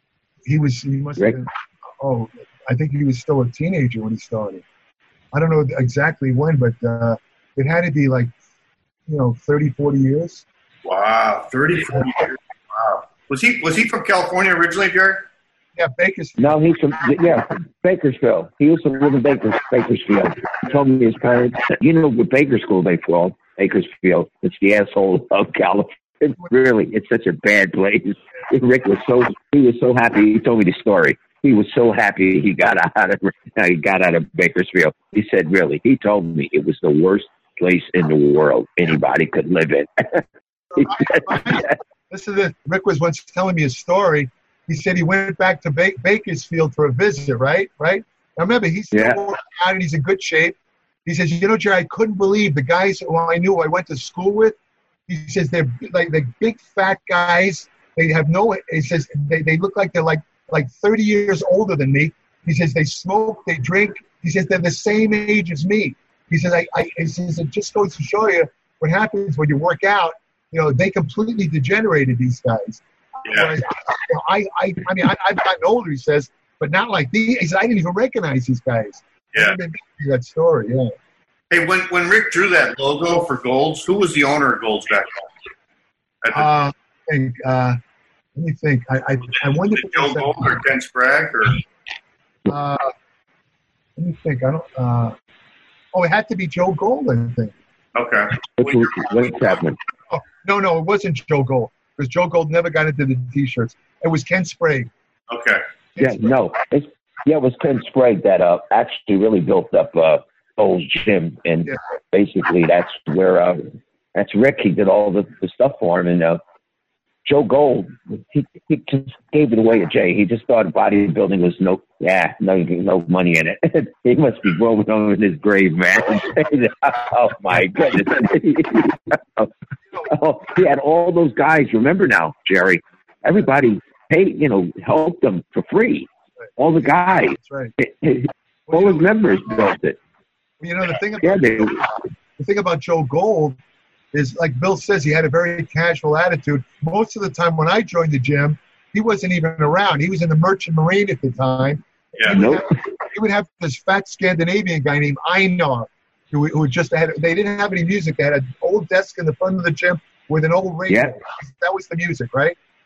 he was. He must have Rick? been. Oh, I think he was still a teenager when he started. I don't know exactly when, but uh, it had to be like, you know, thirty, forty years. Wow, thirty, forty years. Wow. Was he was he from California originally, Jerry? Yeah, Bakersfield. No, he's from, yeah, Bakersfield. He used to live in Bakers, Bakersfield. He told me his parents, you know what Baker School they call Bakersfield. It's the asshole of California. It really, it's such a bad place. Rick was so, he was so happy. He told me the story. He was so happy he got out of, he got out of Bakersfield. He said, really, he told me it was the worst place in the world anybody could live in. He said, Listen to this. Rick was once telling me a story. He said he went back to ba- Bakersfield for a visit, right? Right? Now remember, he's still Yeah. working out and he's in good shape. He says, you know, Jerry, I couldn't believe the guys who I knew I went to school with. He says they're like the big fat guys. They have no. He says they, they look like they're like like thirty years older than me. He says they smoke, they drink. He says they're the same age as me. He says I. I he says it just goes to show you what happens when you work out. You know, they completely degenerated, these guys. Yeah. Whereas, you know, I, I, I mean, I, I've gotten older, he says, but not like these. He said, I didn't even recognize these guys. Yeah. I remember that story, yeah. Hey, when when Rick drew that logo for Gold's, who was the owner of Gold's back then? At the- Uh, I think, uh, let me think. I, I, I wonder was if it it was Joe Gold or Ken Sprague or uh, let me think. I don't, uh, oh, it had to be Joe Gold, I think. okay. what's, what's happening? Oh, no, no, it wasn't Joe Gold because Joe Gold never got into the T-shirts. It was Ken Sprague. Okay. Ken Yeah, Sprague. no. It's, yeah, it was Ken Sprague that uh, actually really built up uh, Gold's Gym. And Yeah. basically that's where, uh, that's Rick. He did all the, the stuff for him. And uh, Joe Gold, he, he just gave it away to Jay. He just thought bodybuilding was no, yeah, no, no money in it. He must be rolling over in his grave, man. Oh, my goodness. Oh, he had all those guys. Remember now, Jerry, everybody paid, you know, helped them for free. All the guys. That's right. All Well, his you know, members built it. you know, the thing about Yeah, they, the thing about Joe Gold is, like Bill says, he had a very casual attitude. Most of the time when I joined the gym, he wasn't even around. He was in the Merchant Marine at the time. Yeah. He would, Nope. have, he would have this fat Scandinavian guy named Einar, who, who just had, they didn't have any music. They had an old desk in the front of the gym with an old radio. Yeah. That was the music, right?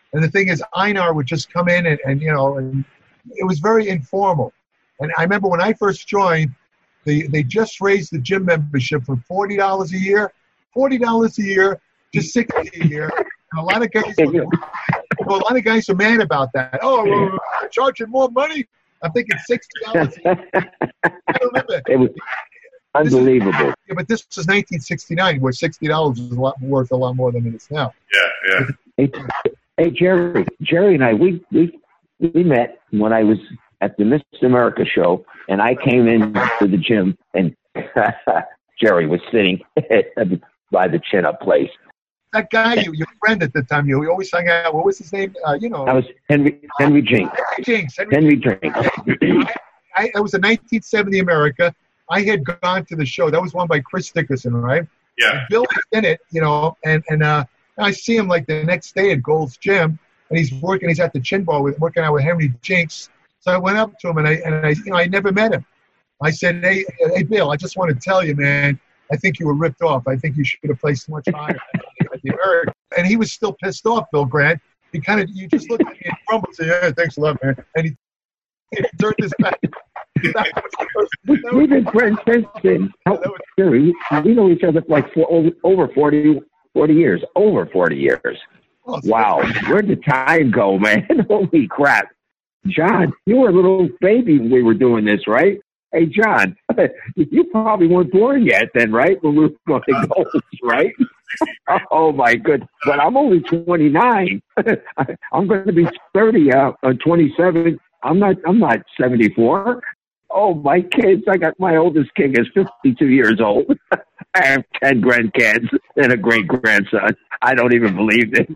And the thing is, Einar would just come in and, and you know, and it was very informal. And I remember when I first joined, they, they just raised the gym membership from forty dollars a year, forty dollars a year to sixty dollars a year. And a lot of guys were, well, a lot of guys are mad about that. Oh, we're charging more money. I'm thinking sixty dollars a year. I remember. It was unbelievable. Is, yeah, but this was nineteen sixty-nine, where sixty dollars is a lot worth a lot more than it is now. Yeah, yeah. Hey, hey Jerry, Jerry and I, we, we, we met when I was at the Miss America show, and I came in to the gym, and Jerry was sitting by the chin-up place. That guy, you, your friend at the time, you, you always hung out. What was his name? Uh, you know, that was Henry Henry Jinks. Henry Jinks. Henry, Henry Jinks. I, I, it was a nineteen seventy America. I had gone to the show. That was won by Chris Dickerson, right? Yeah. And Bill was in it, you know, and and uh, I see him like the next day at Gold's Gym, and he's working. He's at the Chin Bar with working out with Henry Jinks. So I went up to him, and I and I, you know, I never met him. I said, "Hey, hey, Bill, I just want to tell you, man. I think you were ripped off. I think you should have placed much higher at the American." And he was still pissed off, Bill Grant. He kind of, you just looked at me and grumbled, and said, "Yeah, thanks a lot, man." And he, he turned his back. That was, that was, We've been friends since then. We know each other for like for over, over forty, forty years. Over forty years. oh, Wow. Where'd the time go, man? Holy crap. John, you were a little baby when we were doing this, right? Hey, John, you probably weren't born yet then, right? When we were going to Gold's, right? Oh, my goodness. But I'm only twenty-nine. I'm going to be thirty uh, on twenty-seven. I'm not, I'm not seventy-four. Oh, my kids, I got my oldest kid is fifty-two years old. I have ten grandkids and a great-grandson. I don't even believe this.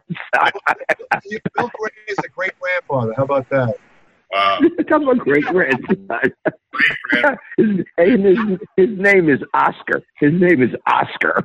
Bill Grant is a great grandfather. How about that? Wow. I'm a great-grandson. Great his, his, his name is Oscar. His name is Oscar.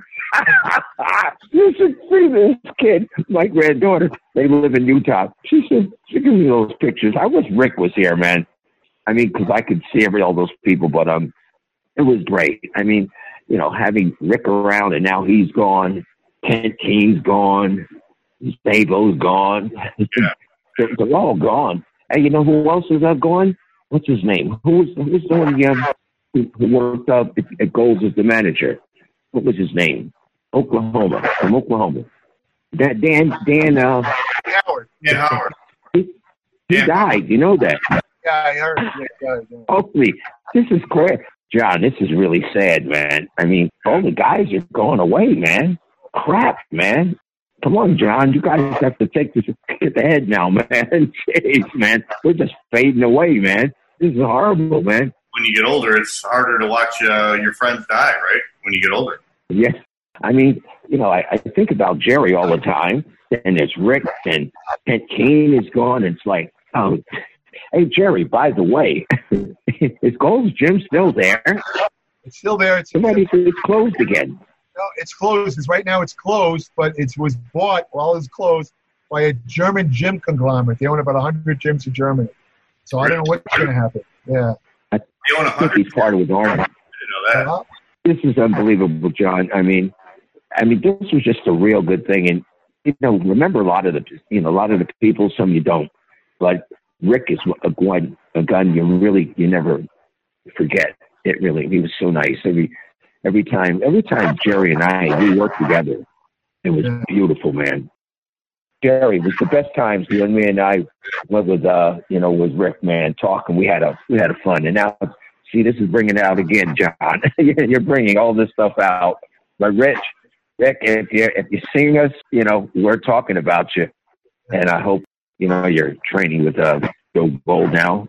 You should see this kid, my granddaughter. They live in Utah. She said, she gave me those pictures. I wish Rick was here, man. I mean, because I could see every all those people, but um, it was great. I mean, you know, having Rick around, and now he's gone. Kent Keene's gone. Stavo's gone. Yeah. they're, they're all gone. And you know who else is uh, gone? What's his name? Who was who's the one um, who, who worked up at Gold's as the manager? What was his name? Oklahoma, from Oklahoma. That Dan Dan uh, Howard. Dan Howard. He, he Dan. died. You know that. Yeah, I heard. Yeah, yeah, yeah. Holy, this is great. John, this is really sad, man. I mean, all the guys are going away, man. Crap, man. Come on, John. You guys have to take this at the head now, man. Jeez, man. We're just fading away, man. This is horrible, man. When you get older, it's harder to watch uh, your friends die, right? When you get older. Yes. I mean, you know, I, I think about Jerry all the time, and there's Rick, and Kent Keene is gone. And it's like, oh, hey, Jerry, by the way, is Gold's Gym still there? It's still there. It's, Somebody said it's closed again. No, it's closed. It's, right now it's closed, but it was bought while it's closed by a German gym conglomerate. They own about one hundred gyms in Germany. So I don't know what's going to happen. Yeah. I They own think he's part of it, aren't I didn't know that. Uh-huh. This is unbelievable, John. I mean, I mean, this was just a real good thing. And, you know, remember a lot of the, you know, a lot of the people, some you don't. But Rick is a gun, a gun you really, you never forget. It really, he was so nice. Every, every time, every time Jerry and I, we worked together, it was beautiful, man. Jerry, it was the best times when me and I went with, uh, you know, with Rick, man, talking. We had a, we had a fun. And now, see, this is bringing it out again, John. You're bringing all this stuff out. But Rich, Rick, if you if you're seeing us, you know, we're talking about you. And I hope, you know, you're training with uh, Joe Bold now,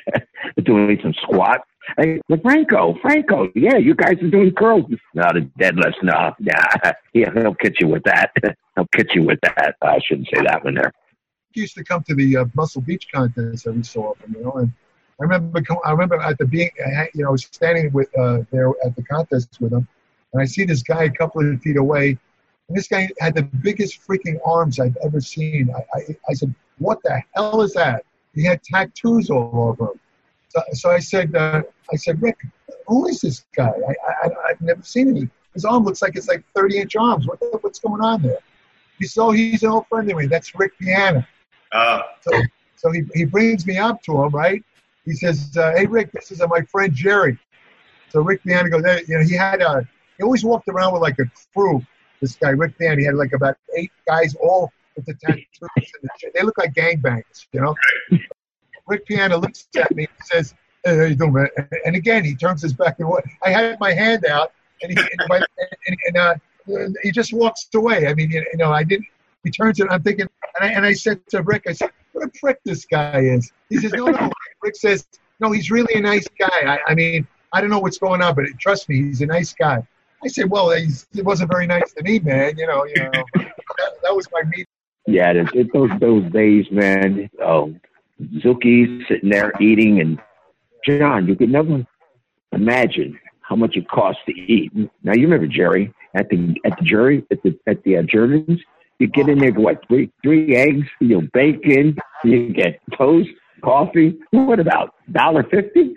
doing some squats. Hey, but Franco, Franco, yeah, you guys are doing curls. No, the deadlifts, no. Nah, yeah, he'll catch you with that. He'll catch you with that. I shouldn't say that one there. He used to come to the uh, Muscle Beach contest every so often, you know, and I remember, I remember at the being, you know, standing with uh, there at the contest with him, and I see this guy a couple of feet away, and this guy had the biggest freaking arms I've ever seen. I, I, I said, "What the hell is that?" He had tattoos all over him. So, so I said, uh, I said, "Rick, who is this guy? I, I, I've never seen him. His arm looks like it's like thirty inch arms. What, what's going on there?" He said, "Oh, he's an old friend of mine. That's Rick Piana." Uh, so so he, he brings me up to him, right? He says, uh, hey, Rick, this is uh, my friend Jerry. So Rick Piana goes, hey, you know, he had a, he always walked around with like a crew. This guy, Rick Piana, he had like about eight guys, all with the tattoos. And the shit. They look like gangbangs, you know? Rick Piana looks at me and says, hey, how you doing, man? And again, he turns his back. And I had my hand out, and he, and, my, and, and uh, he just walks away. I mean, you know, I didn't, he turns it, I'm thinking, and I, and I said to Rick, I said, what a prick this guy is. He says, no, no. Rick says, no, he's really a nice guy. I, I mean, I don't know what's going on, but trust me, he's a nice guy. I said, well, he's, he wasn't very nice to me, man. You know, you know, that, that was my meeting. Yeah, it, it, those those days, man. Oh, Zuki's sitting there eating, and John, you could never imagine how much it costs to eat. Now you remember Jerry at the at the jury at the at the uh, Germans. You get in there, what three three eggs, you know, bacon, you get toast, coffee. What about one dollar fifty?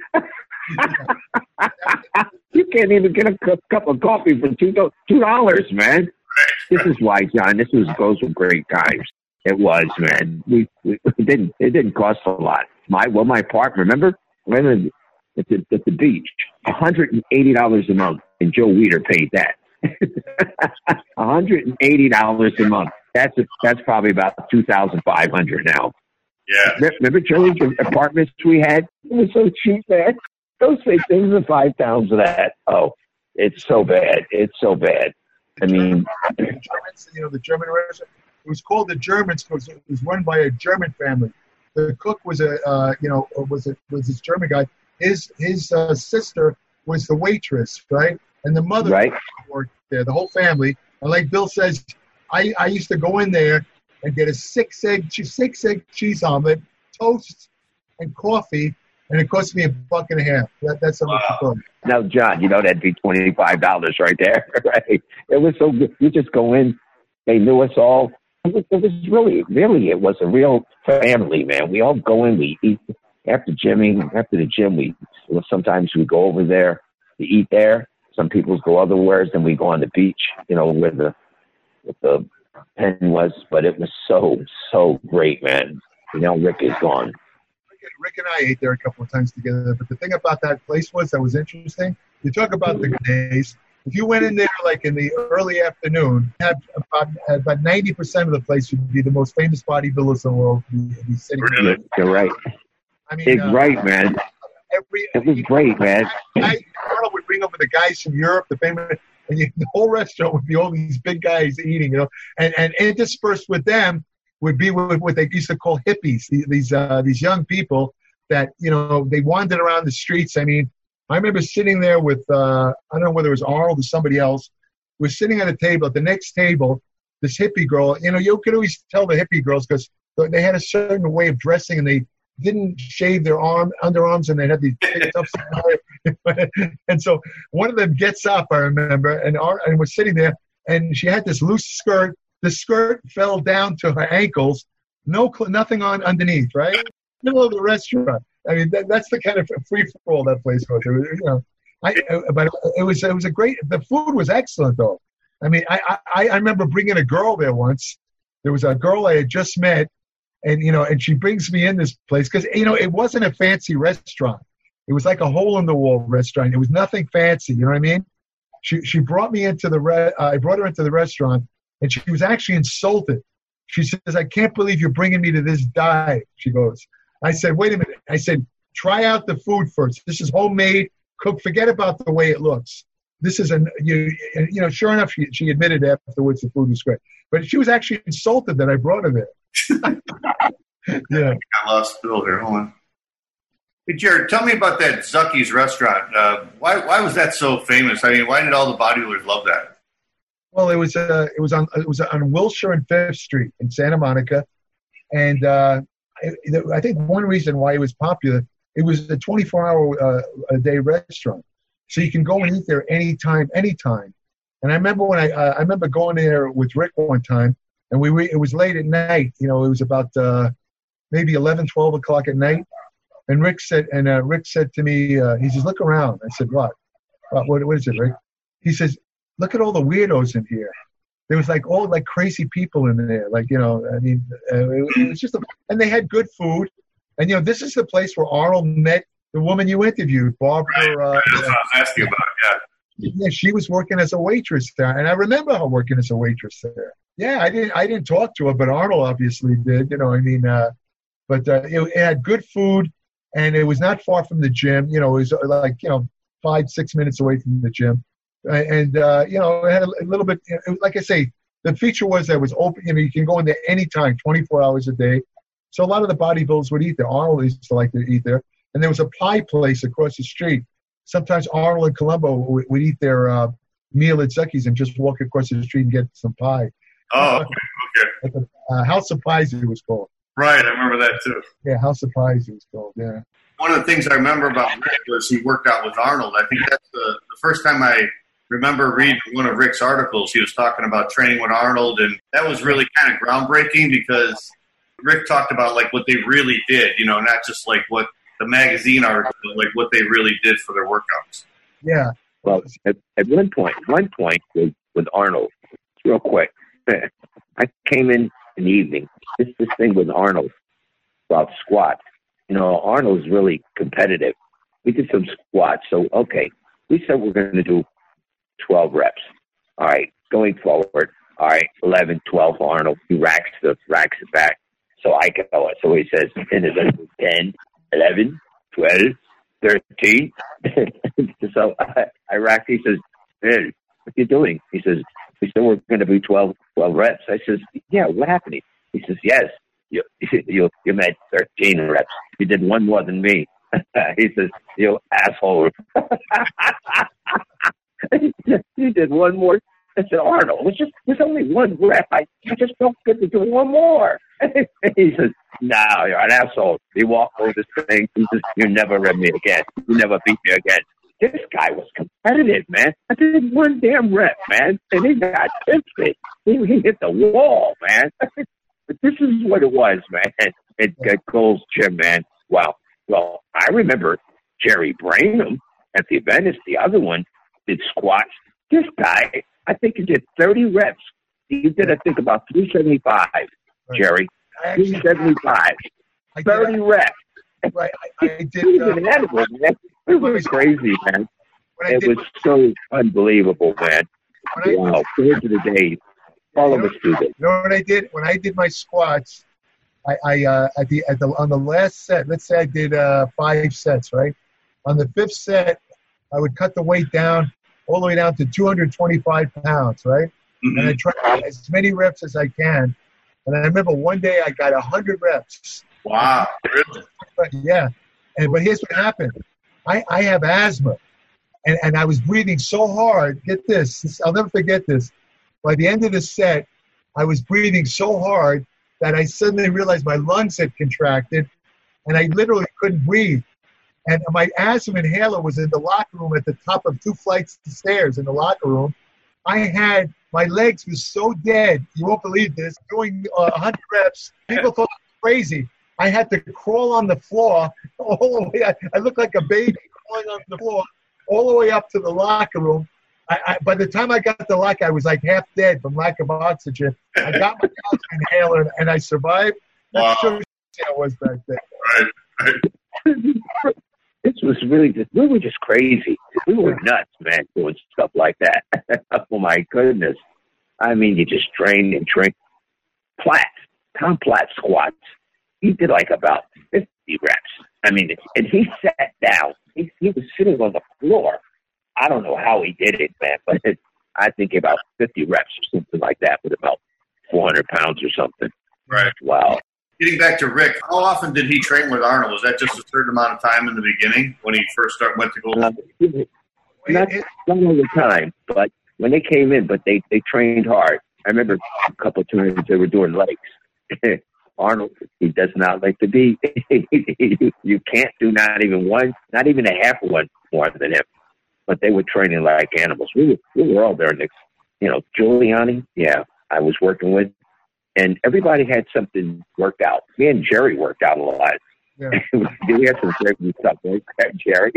You can't even get a cu- cup of coffee for two two dollars, man. This is why, John. This was those were great times. It was, man. We, we it didn't it didn't cost a lot. My well, my partner, remember, remember at the at the beach, one hundred and eighty dollars a month, and Joe Weider paid that. one hundred and eighty dollars a month. That's a, that's probably about two thousand five hundred now. Yeah. Remember, Joey, the apartments we had? It was so cheap, man. Those things, things are five pounds of that. Oh, it's so bad. It's so bad. I mean, the Germans, you know, the German restaurant. It was called the Germans because it was run by a German family. The cook was a, uh, you know, was a, was this German guy. His his uh, sister was the waitress, right? And the mother right. worked there. The whole family. And like Bill says, I, I used to go in there and get a six egg six egg cheese omelet, toast, and coffee. And it cost me a buck and a half. That, that's how much it cost. Now, John, you know that'd be twenty-five dollars right there, right? It was so good. You just go in. They knew us all. It was, it was really, really, it was a real family, man. We all go in. We eat after gymming. After the gym, we well, sometimes we go over there to eat there. Some people go otherwhere, then we go on the beach, you know, where the where the pen was. But it was so, so great, man. You know, Rick is gone. Rick and I ate there a couple of times together. But the thing about that place was that was interesting. You talk about the days. If you went in there like in the early afternoon, had about about ninety percent of the place would be the most famous bodybuilders in the world. Be, be sitting You're, you're right. I mean, it's uh, right, man. Every, it was great, man. I, Arnold would bring over the guys from Europe, the famous, and you, the whole restaurant would be all these big guys eating, you know, and and interspersed with them would be what, what they used to call hippies, these uh, these young people that, you know, they wandered around the streets. I mean, I remember sitting there with, uh, I don't know whether it was Arnold or somebody else, we're sitting at a table. At the next table, this hippie girl, you know, you could always tell the hippie girls because they had a certain way of dressing and they didn't shave their arm, underarms, and they had these big tufts. And so one of them gets up, I remember, and, our, and was sitting there, and she had this loose skirt. The skirt fell down to her ankles, no, nothing on underneath, right? Middle of the restaurant. I mean, that, that's the kind of free for all that place was. It was, you know, I, but it was it was a great. The food was excellent, though. I mean, I, I I remember bringing a girl there once. There was a girl I had just met, and you know, and she brings me in this place because you know it wasn't a fancy restaurant. It was like a hole in the wall restaurant. It was nothing fancy. You know what I mean? She she brought me into the re- uh, I brought her into the restaurant, and she was actually insulted. She says, "I can't believe you're bringing me to this dive." She goes. I said, wait a minute. I said, try out the food first. This is homemade. Cook. Forget about the way it looks. This is an you. You know. Sure enough, she she admitted afterwards the food was great. But she was actually insulted that I brought her there. Yeah. I lost Bill here. Hold on. Hey, Jared, tell me about that Zucky's restaurant. Uh, why why was that so famous? I mean, why did all the bodybuilders love that? Well, it was uh, it was on it was on Wilshire and Fifth Street in Santa Monica, and. Uh, I think one reason why it was popular, it was a twenty-four hour uh, a day restaurant, so you can go and eat there anytime, anytime. And I remember when I uh, I remember going there with Rick one time, and we were, it was late at night. You know, it was about uh, maybe eleven, twelve o'clock at night. And Rick said, and uh, Rick said to me, uh, he says, "Look around." I said, "What? What? What is it, Rick?" He says, "Look at all the weirdos in here. there was like all like crazy people in there. Like, you know, I mean, uh, it, it was just, a, and they had good food. And, you know, this is the place where Arnold met the woman you interviewed, Barbara. Right. Uh, That's what I was asking about, yeah. Yeah, she was working as a waitress there. And I remember her working as a waitress there. Yeah, I didn't I didn't talk to her, but Arnold obviously did. You know, I mean, uh, but uh, it, it had good food, and it was not far from the gym. You know, it was like, you know, five, six minutes away from the gym. And, uh, you know, it had a, a little bit, it was, like I say, the feature was that it was open. You know, you can go in there anytime, twenty-four hours a day. So a lot of the bodybuilders would eat there. Arnold used to like to eat there. And there was a pie place across the street. Sometimes Arnold and Columbo would, would eat their uh, meal at Zucky's and just walk across the street and get some pie. Oh, okay. okay. Uh, House of Pies it was called. Right, I remember that too. Yeah, House of Pies it was called, yeah. One of the things I remember about Rick was he worked out with Arnold. I think that's the, the first time I remember reading one of Rick's articles. He was talking about training with Arnold, and that was really kind of groundbreaking because Rick talked about like what they really did, you know, not just like what the magazine article, but like what they really did for their workouts. Yeah. Well, at, at one point, one point with, with Arnold, real quick, I came in in the evening. This this thing with Arnold about squats. You know, Arnold's really competitive. We did some squats. So, okay, we said we're going to do twelve reps. All right, going forward. All right, eleven, twelve, Arnold. He racks the racks it back. So I go. So he says, and it's ten, eleven, twelve, thirteen. So I, I racked. He says, hey, what are you doing? He says, we said we're going to do twelve, twelve reps. I says, yeah, what happened? He says, yes, you you you made thirteen reps. You did one more than me. He says, you asshole. You did one more. I said, Arnold, it's just there's only one rep. I, I just don't get to do one more. He says, no, you're an asshole. He walked over this thing. He says, you never rep me again. You never beat me again. This guy was competitive, man. I did one damn rep, man, and he got tipsy. He, he hit the wall, man. But this is what it was, man. At, at Gold's Gym, man. Wow. Well, I remember Jerry Branham at the Venice, the other one, did squats. This guy, I think he did thirty reps. He did, I think, about three seventy-five, Jerry. three seventy-five. thirty reps. Right. I, I did. Uh, edible, man. It was crazy, man. It was so unbelievable, man. Wow. Those are the days. All of us do this. You know what I did? When I did my squats, I, I uh, at the at the on the last set, let's say I did uh, five sets, right? On the fifth set, I would cut the weight down all the way down to two hundred twenty-five pounds, right? Mm-hmm. And I tried as many reps as I can. And I remember one day I got one hundred reps. Wow, really? Yeah. And but here's what happened. I, I have asthma, and, and I was breathing so hard. Get this, this, I'll never forget this. By the end of the set, I was breathing so hard that I suddenly realized my lungs had contracted, and I literally couldn't breathe. And my asthma inhaler was in the locker room at the top of two flights of stairs in the locker room. I had, my legs were so dead, you won't believe this, doing uh, one hundred reps. People thought I was crazy. I had to crawl on the floor all the way. I, I looked like a baby crawling on the floor all the way up to the locker room. I, I, by the time I got to the locker, I was like half dead from lack of oxygen. I got my inhaler and, and I survived. That's wow. how I was back then. Right, right. This was really just, we were just crazy. We were nuts, man, doing stuff like that. Oh, my goodness. I mean, you just train and train. Platt, Tom Platt squats. He did like about fifty reps. I mean, and he sat down. He, he was sitting on the floor. I don't know how he did it, man, but it, I think about fifty reps or something like that with about four hundred pounds or something. Right. Wow. Getting back to Rick, how often did he train with Arnold? Was that just a certain amount of time in the beginning when he first started, went to Gold? Uh, not, not all the time, but when they came in, but they, they trained hard. I remember a couple of times they were doing legs. Arnold, he does not like to be. You can't do not even one, not even a half of one more than him. But they were training like animals. We were, we were all there. Next, you know, Giuliani, yeah, I was working with. And everybody had something worked out. Me and Jerry worked out a lot. Yeah. We had some crazy stuff, right, Jerry?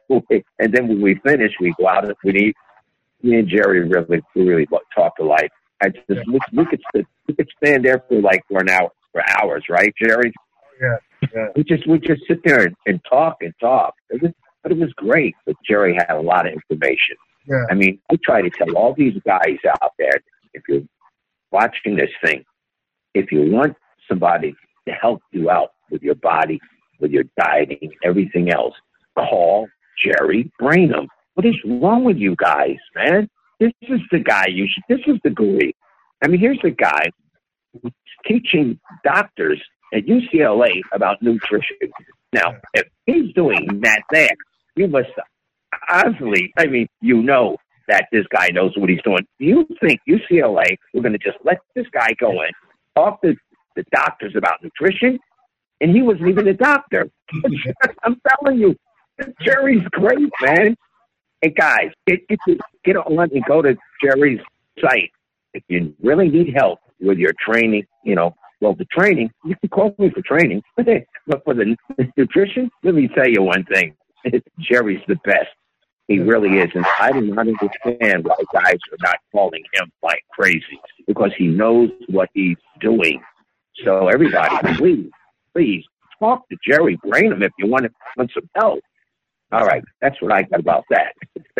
And then when we finish, we go out and we eat. Me and Jerry really, we really talk to life. I just we, we could we could stand there for like for an hour for hours, right, Jerry? Yeah, yeah. We just we just sit there and, and talk and talk. It was, but it was great. But Jerry had a lot of information. Yeah. I mean, I try to tell all these guys out there, if you're watching this thing, if you want somebody to help you out with your body, with your dieting, everything else, call Jerry Brainham. What is wrong with you guys, man? This is the guy you should, this is the guru. I mean, here's the guy who's teaching doctors at U C L A about nutrition. Now, if he's doing that there, you must obviously, I mean, you know that this guy knows what he's doing. Do you think U C L A, we're going to just let this guy go in, talk to the doctors about nutrition? And he wasn't even a doctor. I'm telling you, Jerry's great, man. Hey, guys, get, get, get on and go to Jerry's site. If you really need help with your training, you know, well, the training, you can call me for training. But for the nutrition, let me tell you one thing. Jerry's the best. He really is. And I do not understand why guys are not calling him like crazy, because he knows what he's doing. So everybody, please, please talk to Jerry Brainham if you want to want some help. All right, that's what I got about that.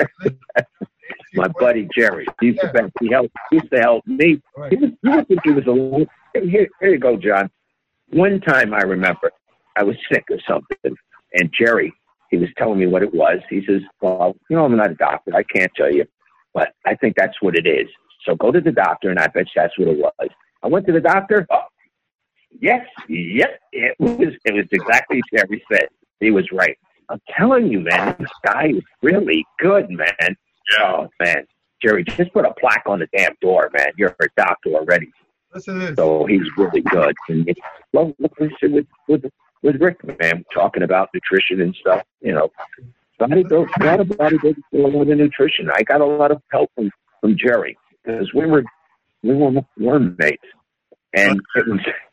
My buddy Jerry, he's the best. He helped. He used to help me. He was, you would think he was a little. Here, here you go, John. One time I remember I was sick or something, and Jerry, he was telling me what it was. He says, "Well, you know, I'm not a doctor. I can't tell you, but I think that's what it is. So go to the doctor, and I bet you that's what it was." I went to the doctor. Oh, yes, yes, it was. It was exactly as Jerry said. He was right. I'm telling you, man, this guy is really good, man. Yeah. Oh, man. Jerry, just put a plaque on the damn door, man. You're a doctor already. Listen to this. So he's really good. And it, well, look with, with, with Rick, man, talking about nutrition and stuff. You know, bodybuilding, a lot of bodybuilding with the nutrition. I got a lot of help from, from Jerry, because we were, we were worm mates. And it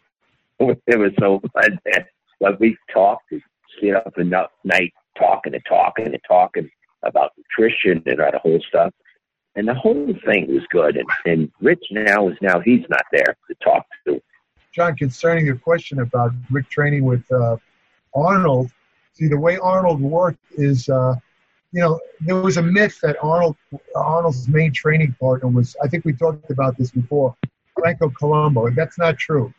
was, it was so fun that when we talked, stayed up enough night talking and talking and talking about nutrition and that whole stuff. And the whole thing was good. And, and Rich now is now he's not there to talk to. John, concerning your question about Rick training with uh, Arnold, see, the way Arnold worked is, uh, you know, there was a myth that Arnold Arnold's main training partner was, I think we talked about this before, Franco Colombo. And that's not true.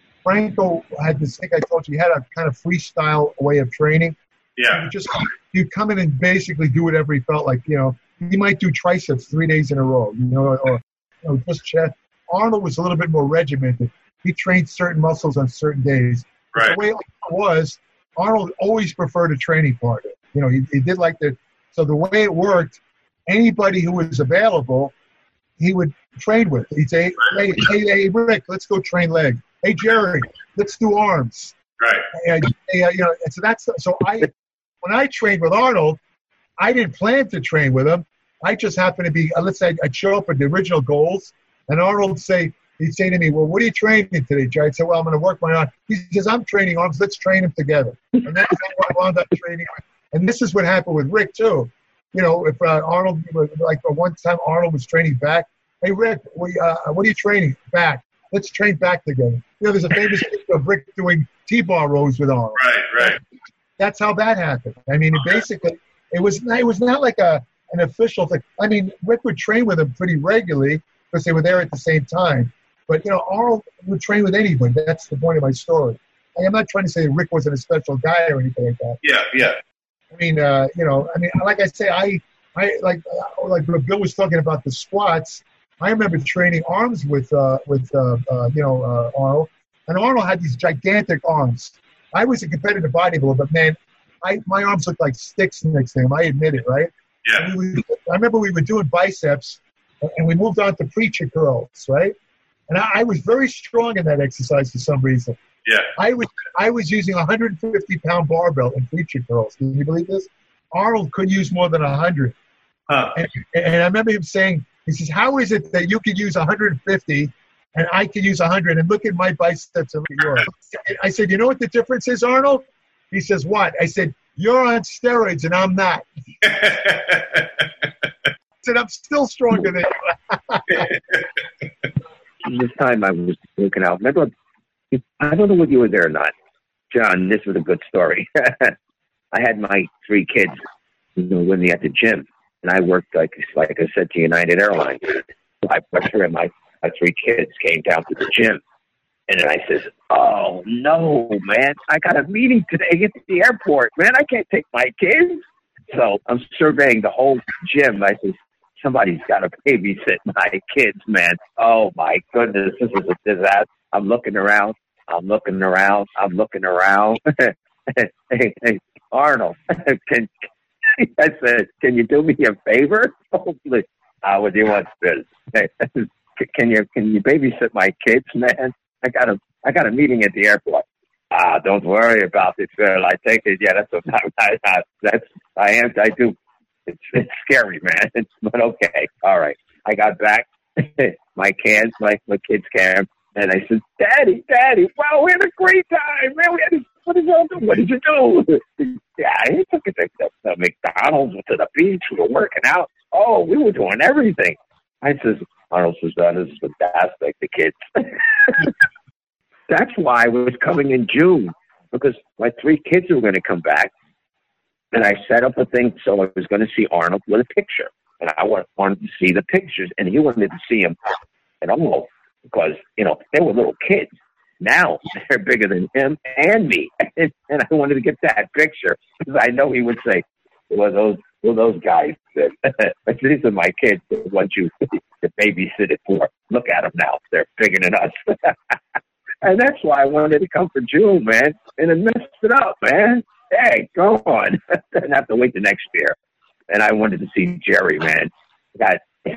Franco had this thing I told you, he had a kind of freestyle way of training. Yeah. You just you'd come in and basically do whatever he felt like. You know, he might do triceps three days in a row, you know, or you know, just chest. Arnold was a little bit more regimented. He trained certain muscles on certain days. Right. The way it was, Arnold always preferred a training partner. You know, he, he did like the so the way it worked, anybody who was available, he would train with. He'd say, hey, hey, hey, Rick, let's go train leg. Hey, Jerry, let's do arms. Right. And, and, you know, and so that's so I when I trained with Arnold, I didn't plan to train with him. I just happened to be. Let's say I'd show up with the original goals, and Arnold would say he'd say to me, "Well, what are you training today, Jerry?" I'd say, "Well, I'm going to work my arms." He says, "I'm training arms. Let's train them together." And that's what I wound up training. And this is what happened with Rick too. You know, if uh, Arnold, like one time, Arnold was training back. Hey, Rick, we, uh, what are you training back? Let's train back together. You know, there's a famous picture of Rick doing T-bar rows with Arnold. Right, right. That's how that happened. I mean, it basically, it was it was not like a an official thing. I mean, Rick would train with him pretty regularly because they were there at the same time. But, you know, Arnold would train with anybody. That's the point of my story. I am not trying to say Rick wasn't a special guy or anything like that. Yeah, yeah. I mean, uh, you know, I mean, like I say, I, I like, uh, like Bill was talking about the squats. I remember training arms with, uh, with uh, uh, you know, uh, Arnold, and Arnold had these gigantic arms. I was a competitive bodybuilder, but man, I my arms looked like sticks next to him. I admit it, right? Yeah. We, I remember we were doing biceps, and we moved on to preacher curls, right? And I, I was very strong in that exercise for some reason. Yeah. I was I was using a one hundred fifty pound barbell in preacher curls. Can you believe this? Arnold couldn't use more than one hundred. Huh. And, and I remember him saying, he says, "How is it that you can use one hundred fifty and I can use one hundred? And look at my biceps and look at yours." I said, "You know what the difference is, Arnold?" He says, "What?" I said, "You're on steroids and I'm not." I said, "I'm still stronger than you." was this time I was looking out. Remember, I don't know whether you were there or not. John, this was a good story. I had my three kids, you know, with me at the gym. And I worked, like like I said, to United Airlines. So I went through, and my, my three kids came down to the gym. And then I says, oh, no, man. I got a meeting today at the airport. Man, I can't take my kids. So I'm surveying the whole gym. I says, somebody's got to babysit my kids, man. Oh, my goodness. This is a disaster. I'm looking around. I'm looking around. I'm looking around. hey, hey, Arnold, can I said, can you do me a favor? Hopefully, uh, what do you want, Biz? Hey, can you can you babysit my kids, man? I got a I got a meeting at the airport. Ah, don't worry about it, Phil. I take it. Yeah, that's what I, I, that's I am. I do. It's it's scary, man. It's, but okay, all right. I got back. my cans, my my kids came. And I said, Daddy, Daddy, wow, we had a great time, man. We had a, what did y'all do? What did you do? Yeah, he took it to the, the McDonald's, went to the beach, we were working out. Oh, we were doing everything. I says, Arnold says, that is fantastic, the kids. That's why I was coming in June, because my three kids were going to come back. And I set up a thing so I was going to see Arnold with a picture. And I wanted to see the pictures, and he wanted to see him at all. Because, you know, they were little kids. Now they're bigger than him and me. And, and I wanted to get that picture because I know he would say, well, those well, those guys, that, these are my kids that want you to babysit it for. Look at them now. They're bigger than us. And that's why I wanted to come for June, man. And it messed it up, man. Hey, go on. Didn't have to wait the next year. And I wanted to see Jerry, man. Got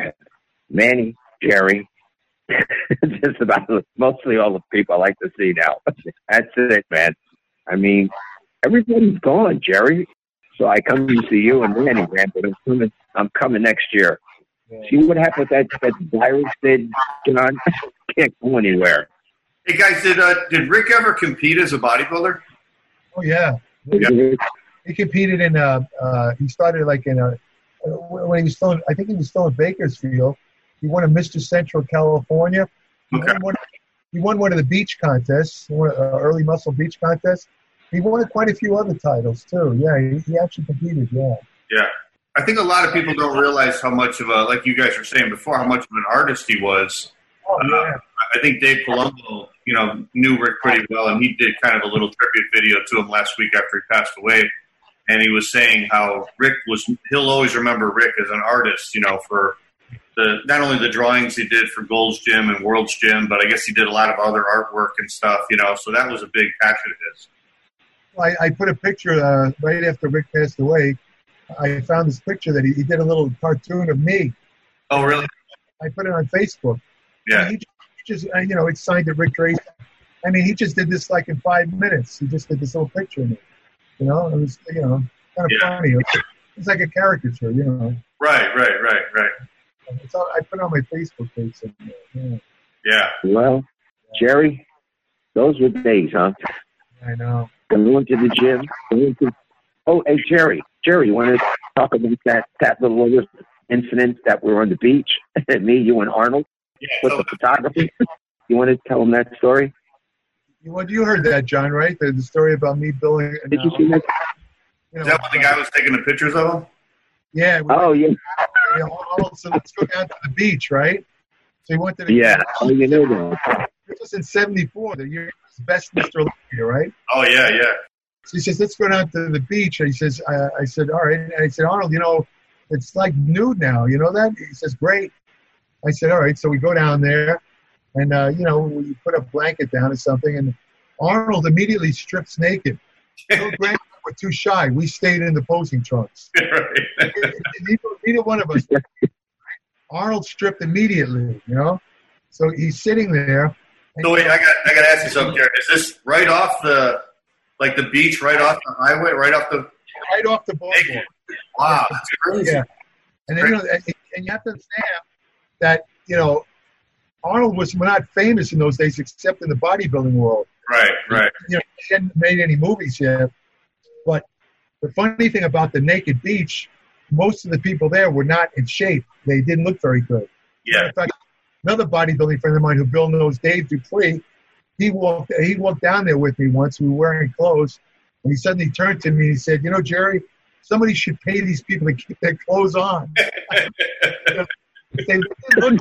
Manny, Jerry, just about mostly all the people I like to see now. That's it, man. I mean, everybody's gone, Jerry. So I come to see you and Manny, man, but I'm coming, I'm coming next year. Yeah. See what happened with that, that virus did, John? Can't go anywhere. Hey, guys, did uh, did Rick ever compete as a bodybuilder? Oh, yeah. yeah. He competed in, uh, uh, he started like in a, when he was still, I think he was still in Bakersfield. He won a Mister Central California. He, okay. won, one, he won one of the beach contests, one, uh, early muscle beach contests. He won quite a few other titles, too. Yeah, he, he actually competed, yeah. Yeah. I think a lot of people don't realize how much of a, like you guys were saying before, how much of an artist he was. Oh, yeah. Uh, I think Dave Palumbo, you know, knew Rick pretty well, and he did kind of a little tribute video to him last week after he passed away. And he was saying how Rick was, he'll always remember Rick as an artist, you know, for the not only the drawings he did for Gold's Gym and World's Gym, but I guess he did a lot of other artwork and stuff, you know, so that was a big passion of his. I, I put a picture uh, right after Rick passed away. I found this picture that he, he did a little cartoon of me. Oh, really? I put it on Facebook. Yeah. He just, you know, it's signed to Rick Tracy. I mean, he just did this like in five minutes. He just did this little picture of me. You know, it was, you know, kind of yeah. funny. It's like a caricature, you know. Right, right, right, right. It's all, I put it on my Facebook page. Yeah. yeah. Well, Jerry, those were days, huh? I know. Going to the gym. Going to, oh, hey, Jerry. Jerry, you want to talk about that, that little incident that we were on the beach? Me, you, and Arnold yeah, with so the photography? You want to tell them that story? Well, you heard that, John, right? The, the story about me building. Did you see that? You know, Is that when the guy was taking the pictures of him? Yeah. Oh, yeah. You know, so let's go down to the beach, right? So he went to the Yeah. beach. Oh, you know that. This was in seventy-four, the year best Mister Olympia, right? Oh, yeah, yeah. So he says, let's go down to the beach. And he says, I, I said, all right. And I said, Arnold, you know, it's like nude now. You know that? He says, great. I said, all right. So we go down there, and, uh, you know, we put a blanket down or something, and Arnold immediately strips naked. So Grant were too shy. We stayed in the posing trunks. Right. neither, neither one of us. Arnold stripped immediately, you know? So he's sitting there. So wait, I got I got to ask you something, Jared. Is this right off the, like the beach, right off the highway, right off the? Right off the boardwalk. Wow, that's crazy. Yeah. And then, you know, and you have to understand that, you know, Arnold was not famous in those days except in the bodybuilding world. Right, right. You know, he hadn't made any movies yet. But the funny thing about the naked beach, most of the people there were not in shape. They didn't look very good. Yeah. In fact, another bodybuilding friend of mine who Bill knows, Dave Dupree. He walked he walked down there with me once. We were wearing clothes, and he suddenly turned to me and he said, "You know, Jerry, somebody should pay these people to keep their clothes on." you know, they look, you know?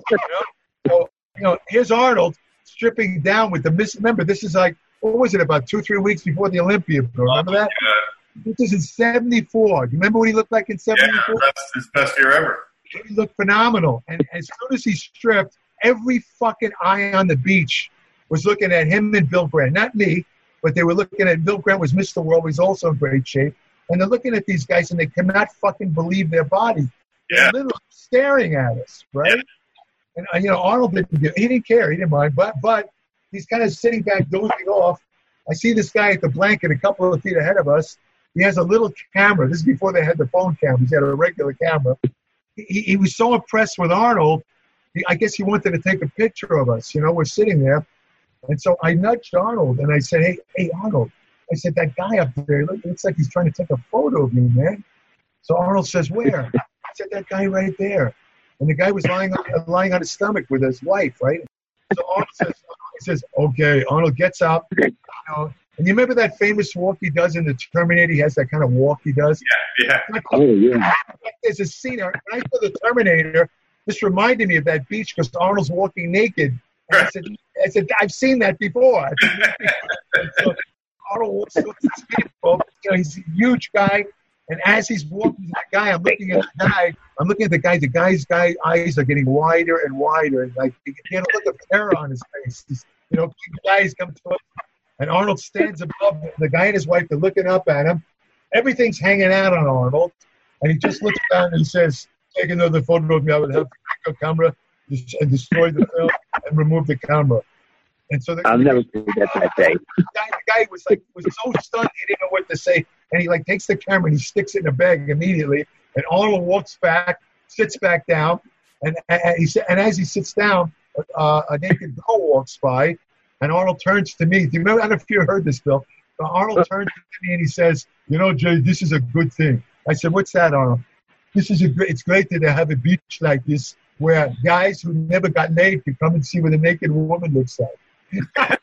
So, you know, here's Arnold stripping down with the miss. Remember, this is like, what was it, about two, three weeks before the Olympia? Remember that? Yeah. This is in seventy-four. Do you remember what he looked like in seventy-four? Yeah, that's his best year ever. He looked phenomenal. And as soon as he stripped, every fucking eye on the beach was looking at him and Bill Grant. Not me, but they were looking at Bill Grant was Mister World. He's also in great shape. And they're looking at these guys, and they cannot fucking believe their bodies. Yeah. They're literally staring at us, right? Yeah. And, uh, you know, Arnold didn't give, he didn't care. He didn't mind. But, but he's kind of sitting back, dozing off. I see this guy at the blanket a couple of feet ahead of us. He has a little camera. This is before they had the phone cameras. He had a regular camera. He, he was so impressed with Arnold, he, I guess he wanted to take a picture of us. You know, we're sitting there. And so I nudged Arnold, and I said, hey, hey, Arnold. I said, that guy up there, look, looks like he's trying to take a photo of you, man. So Arnold says, where? I said, that guy right there. And the guy was lying on, lying on his stomach with his wife, right? So Arnold says, he says, okay. Arnold gets up, you know, and you remember that famous walk he does in the Terminator? He has that kind of walk he does. Yeah, yeah. Oh, yeah. There's a scene. When I saw the Terminator, this reminded me of that beach because Arnold's walking naked. And I said, I said, I've seen that before. I said, so Arnold walks up the speedboat. You know, he's a huge guy. And as he's walking to the guy, I'm looking at the guy. I'm looking at the guy. The guy's guy eyes are getting wider and wider. And like, you can't look of terror on his face. He's, you know, guys come to us. And Arnold stands above him. The guy and his wife are looking up at him. Everything's hanging out on Arnold. And he just looks down and he says, take another photo of me. I would have to take a camera and destroy the film and remove the camera. And so the, I'll never forget that day. The guy, the guy was like was so stunned he didn't know what to say. And he like takes the camera and he sticks it in a bag immediately. And Arnold walks back, sits back down. And, and, he, and as he sits down, uh, a naked girl walks by. And Arnold turns to me. Do you remember? I don't know if you heard this, Bill. But Arnold turns to me and he says, you know, Jay, this is a good thing. I said, what's that, Arnold? This is a great, it's great that they have a beach like this where guys who never got laid can come and see what a naked woman looks like. I'll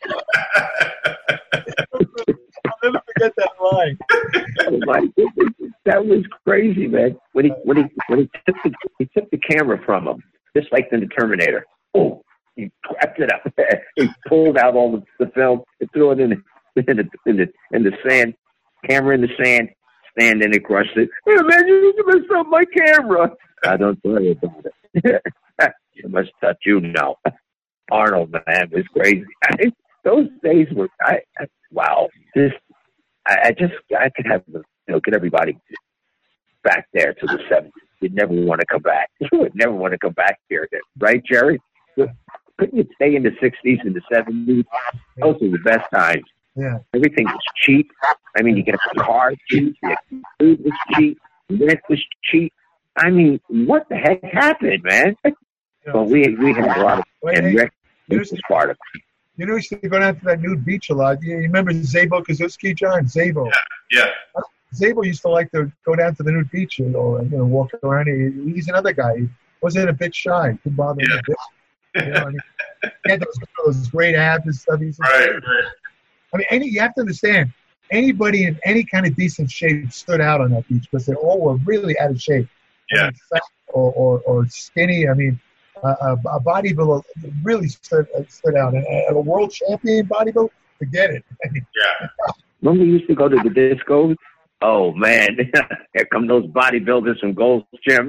never forget that line. Oh my goodness. That was crazy, man. When he when he when he took the he took the camera from him, just like in the Terminator. Oh, he wrapped it up. He pulled out all the, the film and threw it in the, in the in the in the sand. Camera in the sand. Stand in and crushed it. Hey, man, you messed up my camera. I don't worry about it. It must touch you now. Arnold, man, was crazy. I, those days were, I, I wow. Just, I, I just, I could have, you know, get everybody back there to the seventies. You'd never want to come back. You would never want to come back here, right, Jerry? Couldn't you stay in the sixties and the seventies? Those were the best times. Yeah. Everything was cheap. I mean, you get a car cheap, you get food was cheap, rent was cheap. I mean, what the heck happened, man? Well, we we had a lot of, and Rick was part of it. You know, we used to go down to that nude beach a lot. You remember Zabo Kazuski, John? Zabo. Yeah. yeah. Zabo used to like to go down to the nude beach and you know, walk around. He, he's another guy. He wasn't a bit shy. Didn't bother him a bit. You know, and he had those, those great abs and stuff. He's right, right. I mean, any you have to understand, anybody in any kind of decent shape stood out on that beach because they all were really out of shape. Yeah. I mean, fat or, or, or skinny. I mean, uh, a, a bodybuilder really stood, uh, stood out. And a, a world champion bodybuilder, forget it. Yeah. When we used to go to the discos, oh, man, here come those bodybuilders from Gold's Gym.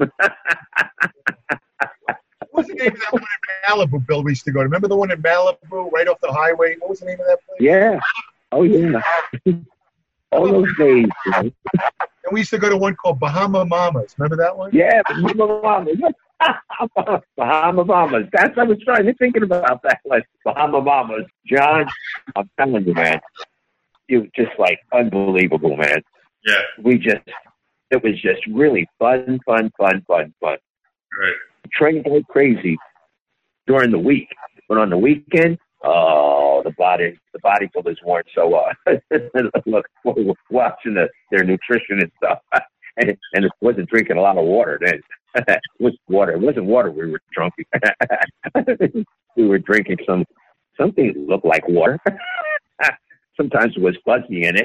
What was the name of that one in Malibu, Bill, we used to go to? Remember the one in Malibu, right off the highway? What was the name of that place? Yeah. Oh, yeah. All those days. You know? And we used to go to one called Bahama Mamas. Remember that one? Yeah, Bahama Mamas. Bahama Mamas. That's I was trying to thinking about that one. Bahama Mamas. John, I'm telling you, man, it was just like unbelievable, man. Yeah. We just, it was just really fun, fun, fun, fun, fun. Right. Trained like crazy during the week, but on the weekend, oh, the body, the bodybuilders weren't so. Uh, look, watching the, their nutrition and stuff. and, and it wasn't drinking a lot of water then. It was water. It wasn't water. We were drunk. We were drinking some something that looked like water. Sometimes it was fuzzy in it,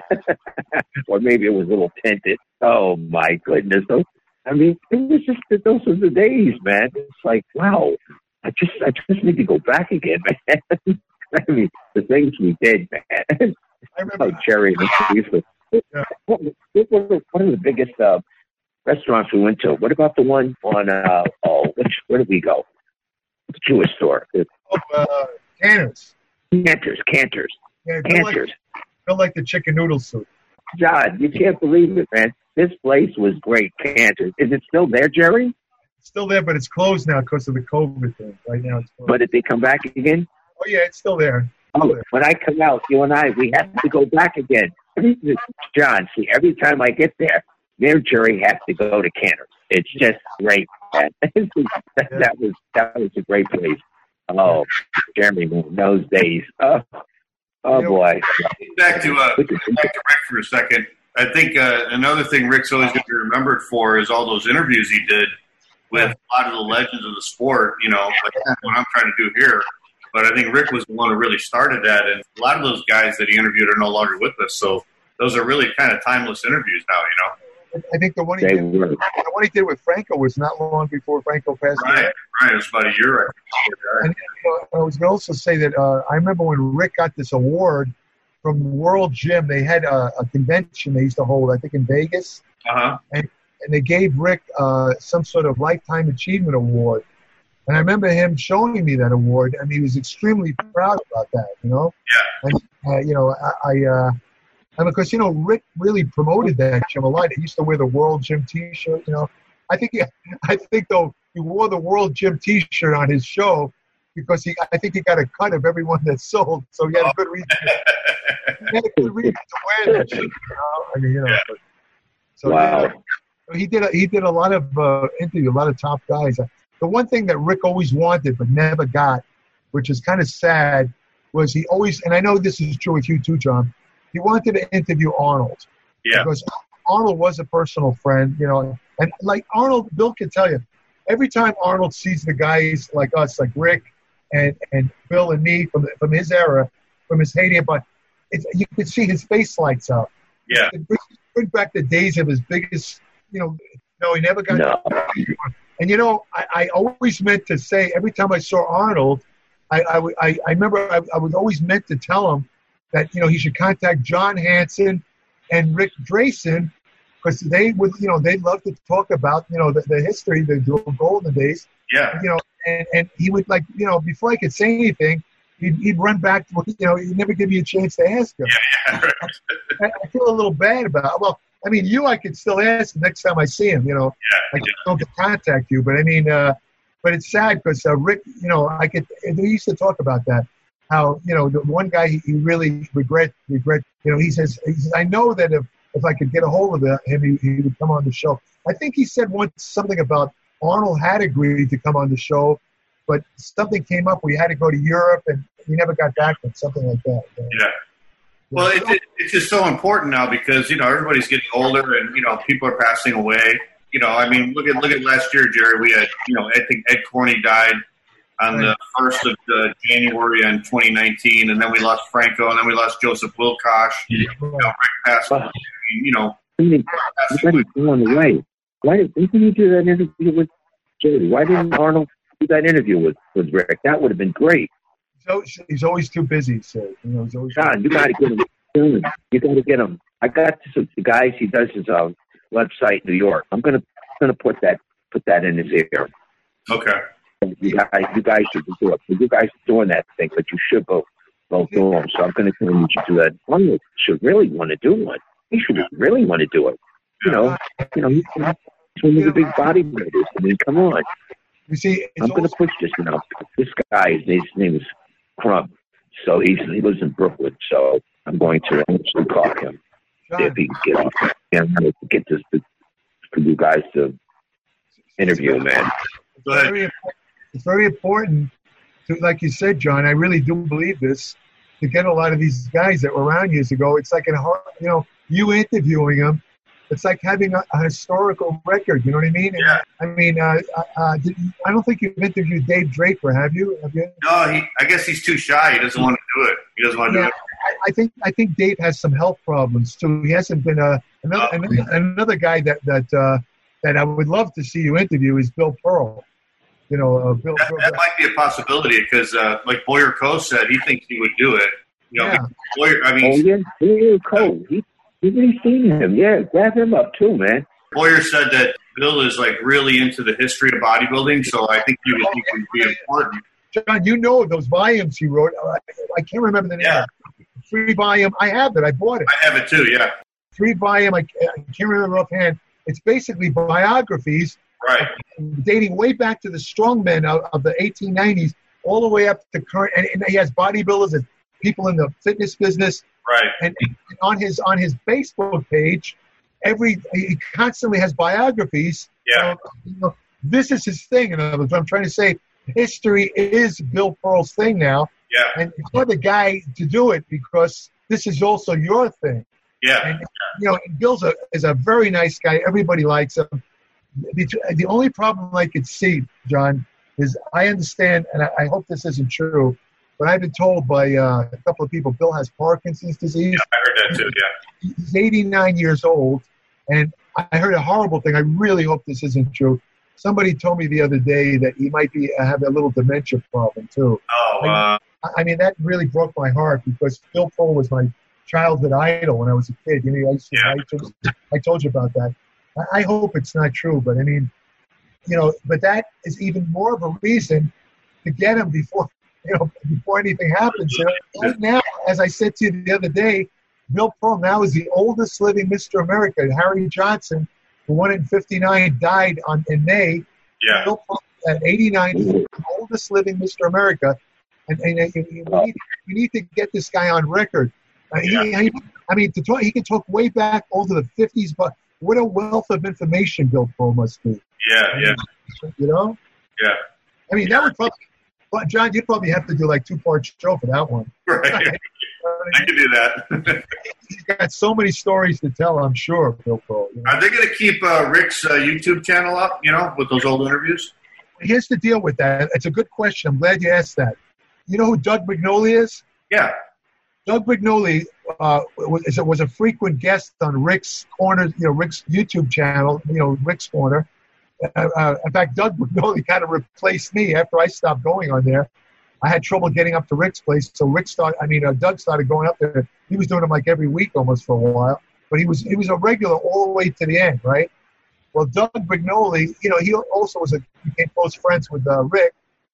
or maybe it was a little tinted. Oh my goodness! Those, I mean, it was just those were the days, man. It's like, wow, I just I just need to go back again, man. I mean, the things we did, man. I remember oh, Jerry. Yeah. What, what, what, what are the biggest uh, restaurants we went to? What about the one on, uh, oh, which, where did we go? The Jewish store. Oh, uh, Canter's. Canter's, Canter's. Yeah, felt like, Canter's. felt like the chicken noodle soup. God, you can't believe it, man. This place was great, Canter's. Is it still there, Jerry? It's still there, but it's closed now because of the COVID thing. Right now it's closed. But did they come back again? Oh, yeah, it's still there. Oh, when I come out, you and I, we have to go back again. John, see, every time I get there, me and Jerry have to go to Canter's. It's just great. Man. that, that was that was a great place. Oh, Jeremy, those days. Oh, oh boy. Back to uh, back to Rick for a second. I think uh, another thing Rick's always going to be remembered for is all those interviews he did with a lot of the legends of the sport. You know, like what I'm trying to do here. But I think Rick was the one who really started that, and a lot of those guys that he interviewed are no longer with us. So those are really kind of timeless interviews now, you know. I think the one he, did, the one he did with Franco was not long before Franco passed away. Right, right. It was about a year. And uh, I was going to also say that uh, I remember when Rick got this award from World Gym. They had a, a convention they used to hold, I think, in Vegas. Uh-huh. And, and they gave Rick uh, some sort of Lifetime Achievement Award. And I remember him showing me that award, and he was extremely proud about that, you know? Yeah. And, uh, you know, I, I, uh, and because, you know, Rick really promoted that gym a lot. He used to wear the World Gym T-shirt, you know? I think, he, I think though, he wore the World Gym T-shirt on his show because he, I think he got a cut of everyone that sold, so he had a good reason. he had a good reason to wear that shirt, you know? I mean, you know. Yeah. But, so, wow. You know, he did a, he did a lot of uh, interviews, a lot of top guys. The one thing that Rick always wanted but never got, which is kind of sad, was he always, and I know this is true with you too, John, he wanted to interview Arnold. Yeah. Because Arnold was a personal friend, you know, and like Arnold, Bill can tell you, every time Arnold sees the guys like us, like Rick and, and Bill and me from from his era, from his heyday, but it's, you could see his face lights up. Yeah. It brings, brings back the days of his biggest, you know, no, he never got. No. And, you know, I, I always meant to say, every time I saw Arnold, I, I, I, I remember I, I was always meant to tell him that, you know, he should contact John Hanson and Rick Drayson because they would, you know, they'd love to talk about, you know, the, the history, the golden days. Yeah. You know, and, and he would, like, you know, before I could say anything, he'd, he'd run back, to, you know, he'd never give me a chance to ask him. Yeah, yeah. I, I feel a little bad about it. Well, I mean, you, I could still ask the next time I see him, you know. Yeah, I don't yeah. contact you, but I mean, uh, but it's sad because uh, Rick, you know, I could. We used to talk about that. How, you know, the one guy he, he really regret regret. You know, he says, he says, I know that if, if I could get a hold of him, he, he would come on the show. I think he said once something about Arnold had agreed to come on the show, but something came up. We had to go to Europe, and he never got back with something like that. You know? Yeah. Well, it, it, it's just so important now because, you know, everybody's getting older and, you know, people are passing away. You know, I mean, look at look at last year, Jerry. We had, you know, I think Ed Corney died on the first of uh, January in twenty nineteen, and then we lost Franco, and then we lost Joseph Wilcox. You know, Rick passed away. You know, everybody's going away. Why did, didn't you do that interview with Jerry? Why didn't Arnold do that interview with, with Rick? That would have been great. So he's always too busy, so you know. He's always John, you got to get him. You got to get him. I got some the guys. He does his uh, website in New York. I'm gonna gonna put that put that in his ear. Okay. You guys, you guys should do it. You guys are doing that thing, but you should go go do them. So I'm gonna tell you to do that. Arnold should really want to do one. He should really want to do it. You know, you know, he's one of the big bodybuilders. I mean, come on. You see, I'm going to push this now. This guy, his name, his name is Crumb. So he's, he lives in Brooklyn. So I'm going to actually call him. See if he can get off. And I'm going to get this to, for you guys to interview, man. Go ahead. It's very, it's very important, to, like you said, John, I really do believe this, to get a lot of these guys that were around years ago. It's like, a, you know, you interviewing them it's like having a, a historical record. You know what I mean? Yeah. I mean, uh, uh, did you, I don't think you've interviewed Dave Draper, have you? Have you? No, he. I guess he's too shy. He doesn't want to do it. He doesn't want to Yeah, do it. I, I think I think Dave has some health problems too. He hasn't been a another Oh. another, another guy that that uh, that I would love to see you interview is Bill Pearl. You know, uh, Bill. That, Bill that might be a possibility because, uh, like Boyer Coe said, he thinks he would do it. You know, Yeah. Boyer. I Oh, mean, yeah, yeah, Cole. He, he's really seen him. Yeah, grab him up too, man. Boyer said that Bill is like really into the history of bodybuilding, so I think he would think it would be important. John, you know those volumes he wrote. I, I can't remember the name. Yeah. Three volume. I have it. I bought it. I have it too. Yeah. Three volume. I, I can't remember offhand. It's basically biographies Right. dating way back to the strongmen of, of the eighteen nineties, all the way up to current. And, and he has bodybuilders and people in the fitness business. Right. And, and on his on his Facebook page, every he constantly has biographies. Yeah. So, you know, this is his thing. In other words, I'm trying to say, history is Bill Pearl's thing now, Yeah. and you're the guy to do it because this is also your thing. Yeah. And you know, and Bill's a, is a very nice guy. Everybody likes him. The, the only problem I could see, John, is I understand, and I, I hope this isn't true, but I've been told by uh, a couple of people Bill has Parkinson's disease. Yeah, I heard that too. Yeah. He's eighty-nine years old, and I heard a horrible thing. I really hope this isn't true. Somebody told me the other day that he might be uh, have a little dementia problem too. Oh. Uh, I, I mean, that really broke my heart because Bill Pearl was my childhood idol when I was a kid. You know, I used to Yeah. write to him. I told you about that. I, I hope it's not true, but I mean, you know, but that is even more of a reason to get him before, you know, before anything happens. You know, right now, as I said to you the other day, Bill Pearl now is the oldest living Mister America. Harry Johnson, who won in fifty-nine, died on in May. yeah. Bill Pearl at eighty-nine is the oldest living Mister America. And, and, and we, need, we need to get this guy on record. Uh, he, Yeah. he, I mean, to talk, he can talk way back over the fifties, but what a wealth of information Bill Pearl must be. Yeah. Yeah. You know? Yeah. I mean, that would probably, well, John, you'd probably have to do like two-part show for that one. Right. I can do that. He's got so many stories to tell, I'm sure, Bill Pearl. You know? Are they going to keep uh, Rick's uh, YouTube channel up, you know, with those old interviews? Here's the deal with that. It's a good question. I'm glad you asked that. You know who Doug Brignoli is? Yeah. Doug Brignoli uh, was, was a frequent guest on Rick's Corner, you know, Rick's YouTube channel, you know, Rick's Corner. Uh, uh, in fact, Doug Brignoli kind of replaced me after I stopped going on there. I had trouble getting up to Rick's place, so Rick started. I mean, uh, Doug started going up there. He was doing them like every week almost for a while, but he was he was a regular all the way to the end, right? Well, Doug Brignoli, you know, he also was a became close friends with uh, Rick.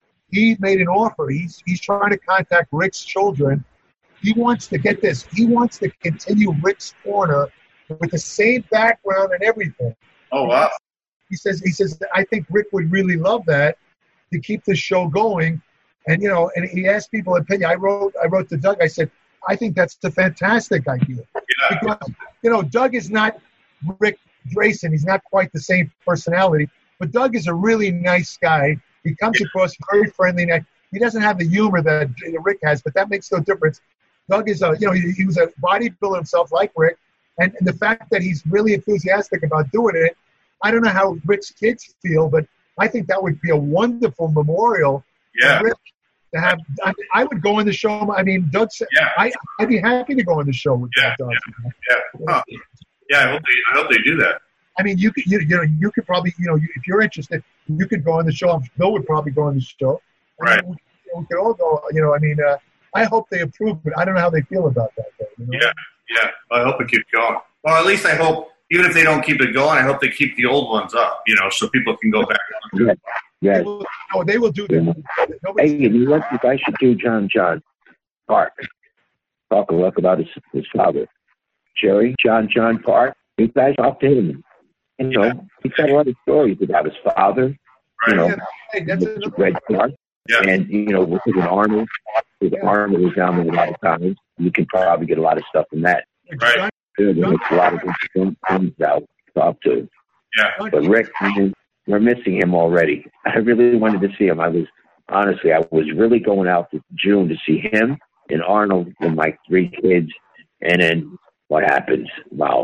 He made an offer. He's he's trying to contact Rick's children. He wants to get this. He wants to continue Rick's Corner with the same background and everything. Oh, wow. He says, he says, I think Rick would really love that to keep the show going. And, you know, and he asked people opinion. I wrote, I wrote to Doug, I said, I think that's a fantastic idea. Yeah. Because, you know, Doug is not Rick Grayson. He's not quite the same personality, but Doug is a really nice guy. He comes across very friendly. He doesn't have the humor that Rick has, but that makes no difference. Doug is a, you know, he, he was a bodybuilder himself like Rick. And, and the fact that he's really enthusiastic about doing it, I don't know how Rick's kids feel, but I think that would be a wonderful memorial Yeah. for Rick to have. I, mean, I would go on the show. I mean, Doug said, Yeah. I, I'd be happy to go on the show with Yeah, Doug. Yeah. Huh. Yeah, I hope they, I hope they do that. I mean, you could, you, you know, you could probably, you know, if you're interested, you could go on the show. Bill would probably go on the show. I Right. mean, we, we could all go, you know, I mean, uh, I hope they approve, but I don't know how they feel about that, though. You know? Yeah. Yeah. Well, I hope it keeps going. Well, at least I hope, even if they don't keep it going, I hope they keep the old ones up, you know, so people can go back. Yeah. Yeah. They will, no, they will do Yeah. that. Nobody- Hey, you know what you guys should do, John John Park? Talk a lot about his, his father. Jerry, John John Park. You guys talk to him. You know, Yeah. he's got a lot of stories about his father. You Right. know, Yeah, hey, that's Mister another- Red Clark. Yeah. And, you know, with his Arnold, his Yeah. Arnold was down there a lot of times. You can probably get a lot of stuff from that. Right. Good. There's a lot of good things out to talk to. Yeah. But Rick, I mean, we're missing him already. I really wanted to see him. I was, honestly, I was really going out to June to see him and Arnold and my three kids. And then what happens? Wow.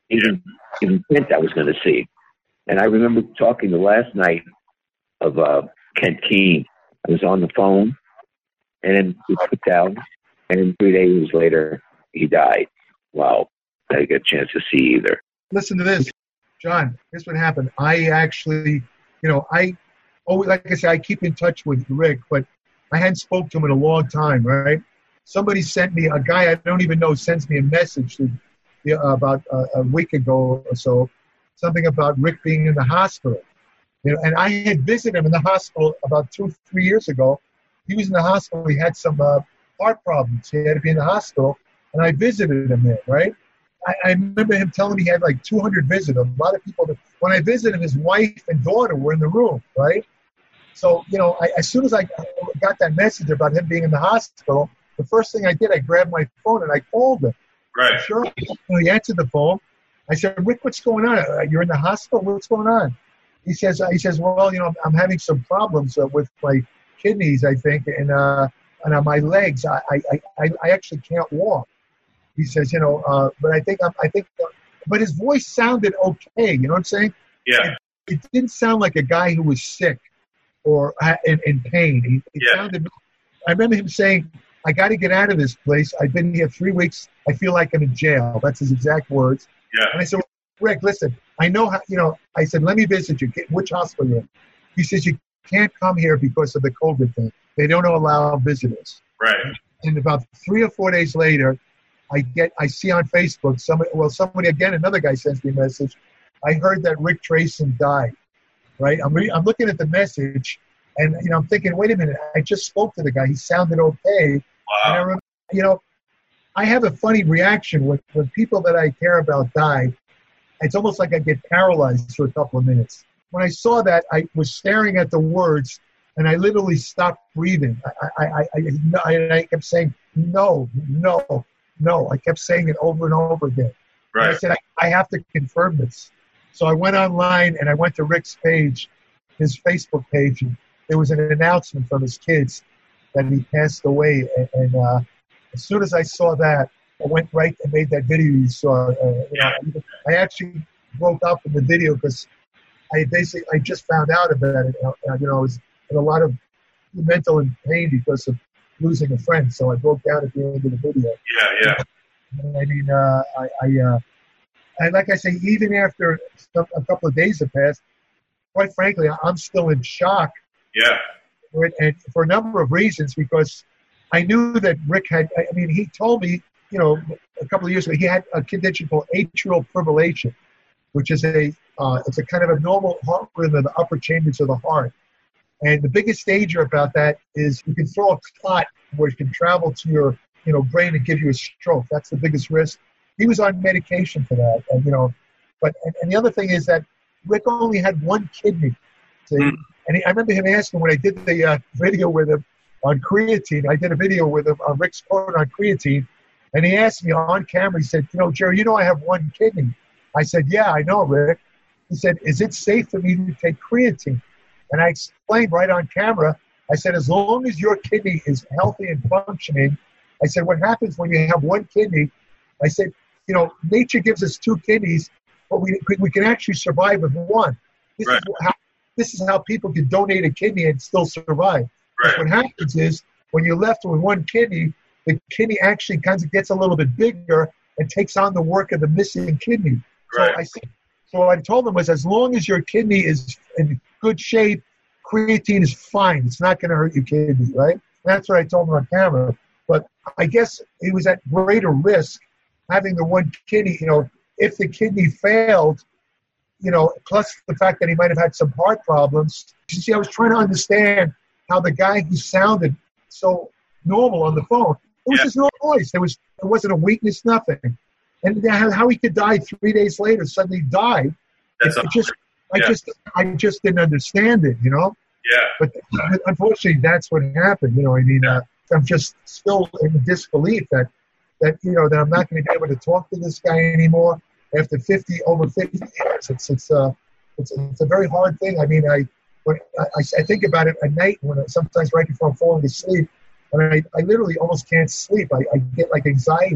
even even Kent I was going to see. And I remember talking the last night of uh, Kent Keene. I was on the phone, and then we put down, and three days later, he died. Wow, I didn't get a chance to see either. Listen to this, John. Here's what happened. I actually, you know, I, oh, like I said, I keep in touch with Rick, but I hadn't spoke to him in a long time, right? Somebody sent me, a guy I don't even know sends me a message to, uh, about uh, a week ago or so, something about Rick being in the hospital. You know, and I had visited him in the hospital about two, three years ago. He was in the hospital. He had some uh, heart problems. He had to be in the hospital, and I visited him there, right? I, I remember him telling me he had like two hundred visitors. A lot of people, when I visited him, his wife and daughter were in the room, right? So, you know, I, as soon as I got that message about him being in the hospital, the first thing I did, I grabbed my phone and I called him. Right. Sure. You know, he answered the phone. I said, Rick, what's going on? You're in the hospital? What's going on? He says, he says, well, you know, I'm having some problems uh, with my kidneys, I think, and uh, and on my legs. I, I, I, I actually can't walk. He says, you know, uh, but I think, I think, uh, but his voice sounded okay. You know what I'm saying? Yeah. It, it didn't sound like a guy who was sick or in, in pain. He, it yeah. sounded. I remember him saying, I got to get out of this place. I've been here three weeks. I feel like I'm in jail. That's his exact words. Yeah. And I said, Rick, listen, I know how, you know, I said, let me visit you. Which hospital you're in? He says, you can't come here because of the COVID thing. They don't allow visitors. Right. And about three or four days later, I get, I see on Facebook, somebody, well, somebody, again, another guy sends me a message. I heard that Rick Tracy died, right? I'm, re- I'm looking at the message, and, you know, I'm thinking, wait a minute, I just spoke to the guy. He sounded okay. Wow. And I remember, you know, I have a funny reaction when, when people that I care about die. It's almost like I get paralyzed for a couple of minutes. When I saw that, I was staring at the words, and I literally stopped breathing. I, I, I, I, I kept saying, no, no, no. I kept saying it over and over again. Right. And I said, I, I have to confirm this. So I went online, and I went to Rick's page, his Facebook page, and there was an announcement from his kids that he passed away. And, and uh, as soon as I saw that, I went right and made that video you saw. Uh, you know, I actually broke up in the video because I basically I just found out about it. Uh, you know, I was in a lot of mental pain because of losing a friend, so I broke down at the end of the video. Yeah, yeah. And I mean, uh, I, I, uh, and like I say, even after a couple of days have passed, quite frankly, I'm still in shock. Yeah. For it, and for a number of reasons, because I knew that Rick had. I mean, he told me. You know, a couple of years ago, he had a condition called atrial fibrillation, which is a uh, it's a kind of abnormal heart rhythm in the upper chambers of the heart. And the biggest danger about that is you can throw a clot where it can travel to your you know brain and give you a stroke. That's the biggest risk. He was on medication for that, and you know, but and, and the other thing is that Rick only had one kidney. See? Mm. And he, I remember him asking when I did the uh, video with him on creatine. I did a video with him on Rick's quote on creatine. And he asked me on camera, he said, you know, Jerry, you know I have one kidney. I said, yeah, I know, Rick. He said, is it safe for me to take creatine? And I explained right on camera, I said, as long as your kidney is healthy and functioning, I said, what happens when you have one kidney? I said, you know, nature gives us two kidneys, but we we can actually survive with one. This, right. is, how, this is how people can donate a kidney and still survive. Right. What happens is when you're left with one kidney, the kidney actually kind of gets a little bit bigger and takes on the work of the missing kidney. Right. So I said, so what I told them was, as long as your kidney is in good shape, creatine is fine. It's not going to hurt your kidney, right? And that's what I told them on camera. But I guess he was at greater risk having the one kidney. You know, if the kidney failed, you know, plus the fact that he might have had some heart problems. You see, I was trying to understand how the guy who sounded so normal on the phone, it was yeah. his normal voice. There was, there wasn't a weakness, nothing. And how he could die three days later, suddenly died. That's it, it just, yeah. I just, I just didn't understand it, you know. Yeah. But unfortunately, that's what happened. You know, I mean, uh, I'm just still in disbelief that, that you know, that I'm not going to be able to talk to this guy anymore after fifty over fifty years. It's it's uh it's it's a very hard thing. I mean, I when I, I think about it at night when I, sometimes right before I'm falling asleep, and I, I literally almost can't sleep. I, I get like anxiety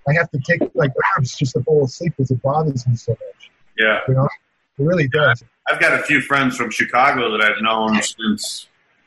I have to take like herbs just to fall asleep because it bothers me so much. Yeah. You know, it really does. I've got a few friends from Chicago that I've known since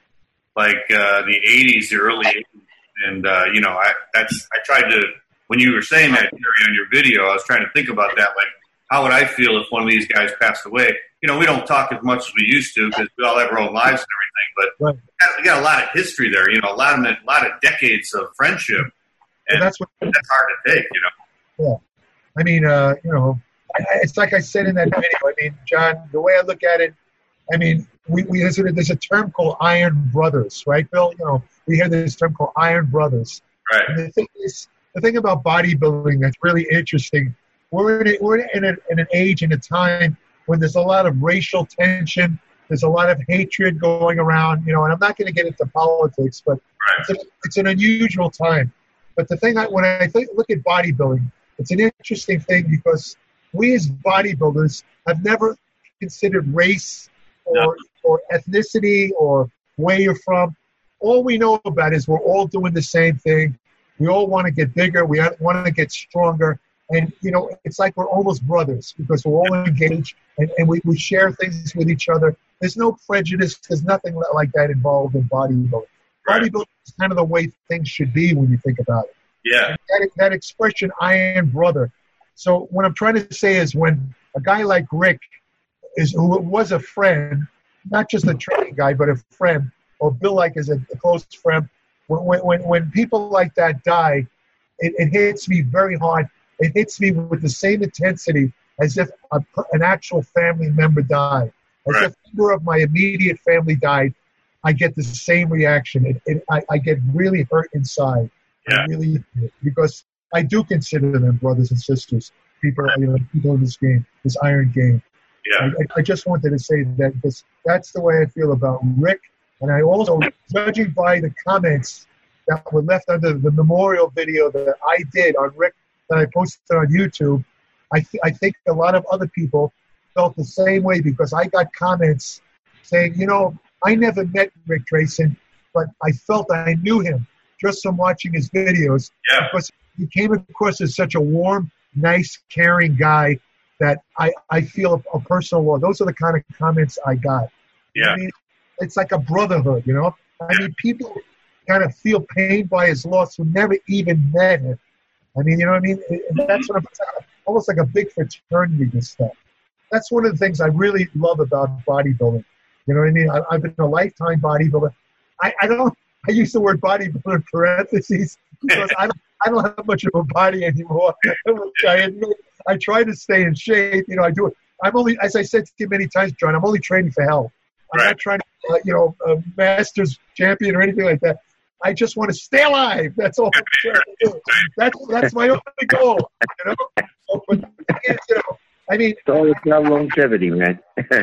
like uh, the eighties, the early eighties. And, uh, you know, I that's I tried to, when you were saying that, Jerry, on your video, I was trying to think about that. Like, how would I feel if one of these guys passed away? You know, we don't talk as much as we used to because we all have our own lives and everything. But Right. we, got, we got a lot of history there, you know, a lot of, a lot of decades of friendship. And Well, that's what that's hard to take, you know. Yeah. I mean, uh, you know, I, I- it's like I said in that video. I mean, John, the way I look at it, I mean, we, we there's, a, there's a term called Iron Brothers, right, Bill? You know, we hear this term called Iron Brothers. Right. And the thing is, the thing about bodybuilding that's really interesting, we're in a, we're in, a, in an age and a time when there's a lot of racial tension, there's a lot of hatred going around, you know, and I'm not going to get into politics, but Right. it's, a, it's an unusual time. But the thing, I, when I think, look at bodybuilding, it's an interesting thing because we as bodybuilders have never considered race or, No. or ethnicity or where you're from. All we know about is we're all doing the same thing. We all want to get bigger. We want to get stronger. And, you know, it's like we're almost brothers because we're all engaged and, and we, we share things with each other. There's no prejudice. There's nothing like that involved in bodybuilding. Right. Bodybuilding is kind of the way things should be when you think about it. Yeah. That, that expression, Iron Brother. So what I'm trying to say is when a guy like Rick, is who was a friend, not just a training guy, but a friend, or Bill like is a, a close friend, when, when, when people like that die, it, it hits me very hard. It hits me with the same intensity as if a, an actual family member died. As Right. if a member of my immediate family died, I get the same reaction. It, it, I, I get really hurt inside. Yeah. I really, because I do consider them brothers and sisters. People, you know, people in this game, this Iron game. Yeah. I, I just wanted to say that because that's the way I feel about Rick. And I also, judging by the comments that were left under the memorial video that I did on Rick that I posted on YouTube, I, th- I think a lot of other people felt the same way because I got comments saying, you know, I never met Rick Drayson, but I felt I knew him just from watching his videos Yeah. because he came across as such a warm, nice, caring guy that I, I feel a, a personal love. Those are the kind of comments I got. Yeah. I mean, it's like a brotherhood, you know? I mean, people kind of feel pain by his loss who never even met him. I mean, you know what I mean? And that's what I'm, almost like a big fraternity and stuff. That's one of the things I really love about bodybuilding. You know what I mean? I, I've been a lifetime bodybuilder. I, I don't, I use the word bodybuilder in parentheses because I don't, I don't have much of a body anymore, which I admit. I try to stay in shape. You know, I do it. I'm only, as I said to you many times, John, I'm only training for health. I'm Right. not trying to, uh, you know, a Masters champion or anything like that. I just want to stay alive. That's all I'm trying to do. That's, that's my only goal, you know? So, but, you know, I mean, It's all about longevity, man.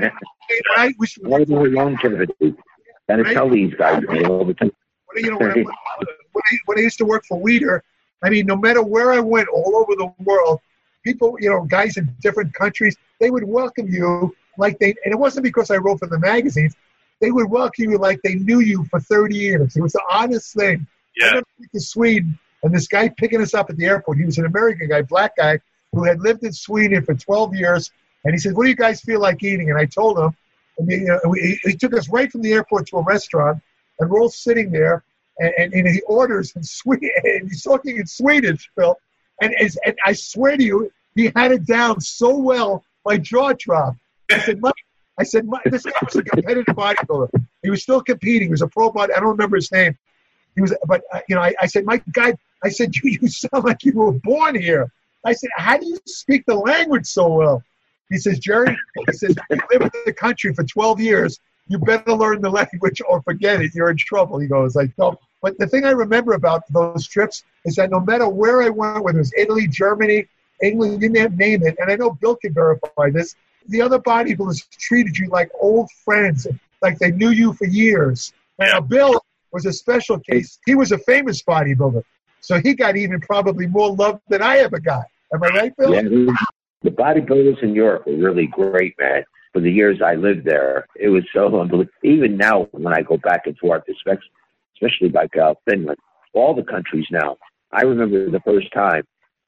I wish, All about longevity. Gotta Right. tell these guys, man, all the time. when, you know, when, I, when, I, when I used to work for Weeder, I mean, no matter where I went, all over the world, people, you know, guys in different countries, they would welcome you like they, and it wasn't because I wrote for the magazines, they would welcome you like they knew you for thirty years. It was the honest thing. I Yeah. remember to Sweden, and this guy picking us up at the airport, he was an American guy, black guy, who had lived in Sweden for twelve years, and he said, what do you guys feel like eating? And I told him, I mean, you know, we, he took us right from the airport to a restaurant, and we're all sitting there, and, and, and he orders in Sweden, and he's talking in Swedish, Phil, and, and, and I swear to you, he had it down so well, my jaw dropped. I said, Mike, I said, Mike, this guy was a competitive bodybuilder. He was still competing. He was a pro body. I don't remember his name. He was, but uh, you know, I, I said, Mike, guy, I said, you, you sound like you were born here. I said, how do you speak the language so well? He says, Jerry, he says, you live in the country for twelve years. You better learn the language or forget it. You're in trouble. He goes, like, no. But the thing I remember about those trips is that no matter where I went, whether it was Italy, Germany, England, you name it, and I know Bill can verify this, the other bodybuilders treated you like old friends, like they knew you for years. Now, Bill was a special case. He was a famous bodybuilder, so he got even probably more love than I ever got. Am I right, Bill? Yeah, the bodybuilders in Europe were really great, man. For the years I lived there, it was so unbelievable. Even now, when I go back and forth, especially like uh, Finland, all the countries now, I remember the first time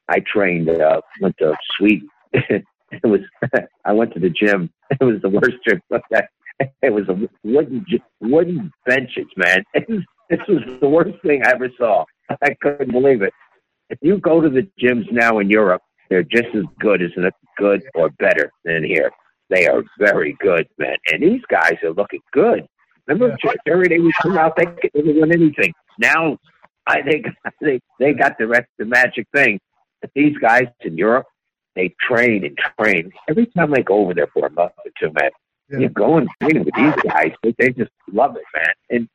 I trained, uh, went to Sweden. It was, I went to the gym. It was the worst trip. It was a wooden, wooden benches, man. It was, this was the worst thing I ever saw. I couldn't believe it. If you go to the gyms now in Europe, they're just as good as good or better than here. They are very good, man. And these guys are looking good. Remember, yeah. Jerry, they would come out, they could win anything. Now, I think they, they got the rest, the magic thing. But these guys in Europe, they train and train. Every time I go over there for a month or two, man, yeah. you go and train with these guys. They, they just love it, man. And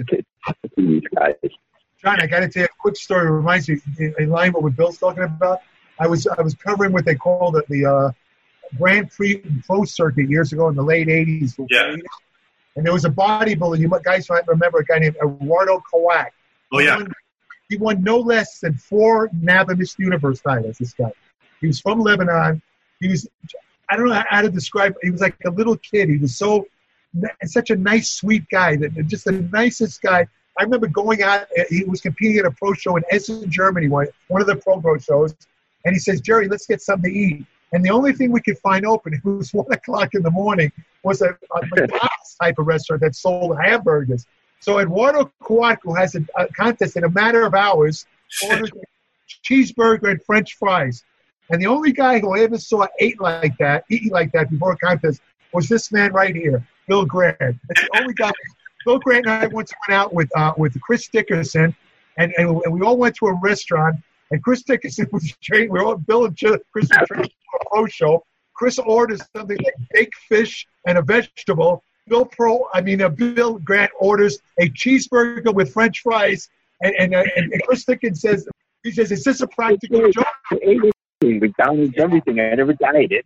these guys. John, I got to tell you a quick story. It reminds me, in, in line with what Bill's talking about. I was I was covering what they called the, the uh, Grand Prix Pro Circuit years ago in the late eighties. Yeah. And there was a bodybuilder. You guys might remember a guy named Eduardo Kowak. Oh, yeah. He won, he won no less than four NABBA Miss Universe titles, this guy. He was from Lebanon. He was, I don't know how to describe it. He was like a little kid. He was so, such a nice, sweet guy. That just the nicest guy. I remember going out, he was competing at a pro show in Essen, Germany, one, one of the pro pro shows. And he says, Jerry, let's get something to eat. And the only thing we could find open, it was one o'clock in the morning, was a, a McDonald's type of restaurant that sold hamburgers. So Eduardo Kowak, who has a, a contest in a matter of hours, ordered a cheeseburger and French fries. And the only guy who I ever saw eat like that, eat like that before a contest, was this man right here, Bill Grant. That's the only guy. Bill Grant and I once went out with uh, with Chris Dickerson, and, and, and we all went to a restaurant. And Chris Dickerson was trained. We were all Bill and Chris were trained for a pro show. Chris orders something like baked fish and a vegetable. Bill Pro, I mean, uh, Bill Grant orders a cheeseburger with French fries, and and, uh, and Chris Dickerson says, he says, "Is this a practical joke?" McDonald's, everything. I never dieted.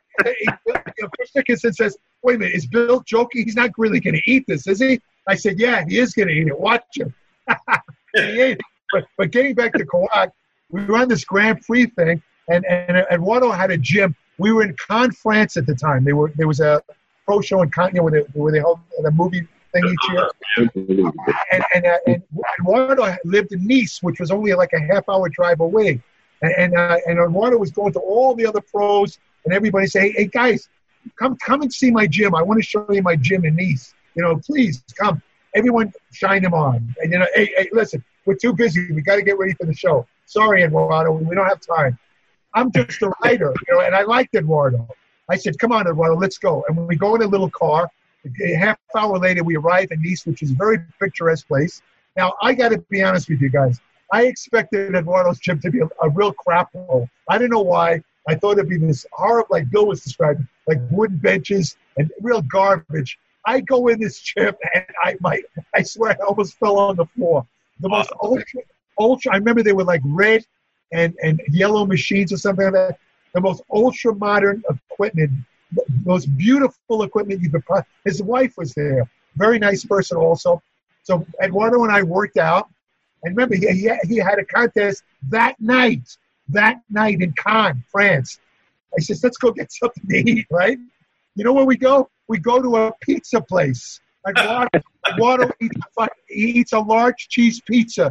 Chris Dickerson says, "Wait a minute, is Bill joking? He's not really going to eat this, is he?" I said, "Yeah, he is going to eat it. Watch him." He ate it. But, but getting back to Kowak, we were on this Grand Prix thing, and, and Eduardo had a gym. We were in Cannes, France at the time. They were There was a pro show in Cannes, you know, where, they, where they held the movie thing each year. And, and, uh, and Eduardo lived in Nice, which was only like a half-hour drive away. And and, uh, and Eduardo was going to all the other pros, and everybody say, hey, guys, come come and see my gym. I want to show you my gym in Nice. You know, please come. Everyone shine him on. And, you know, hey, hey, listen, we're too busy. We got to get ready for the show. Sorry, Eduardo, we don't have time. I'm just a writer, you know, and I liked Eduardo. I said, come on, Eduardo, let's go. And when we go in a little car, a half hour later, we arrive in Nice, which is a very picturesque place. Now, I got to be honest with you guys. I expected Eduardo's gym to be a, a real crap hole. I don't know why. I thought it'd be this horrible, like Bill was describing, like wooden benches and real garbage. I go in this gym, and I my, I swear I almost fell on the floor. The most ultra, ultra, I remember they were like red and, and yellow machines or something like that. The most ultra modern equipment, the most beautiful equipment you could possibly. His wife was there. Very nice person also. So Eduardo and I worked out. And remember, he, he, he had a contest that night, that night in Cannes, France. I said, let's go get something to eat, right? You know where we go? We go to a pizza place. Eduardo, Eduardo eats, a, he eats a large cheese pizza.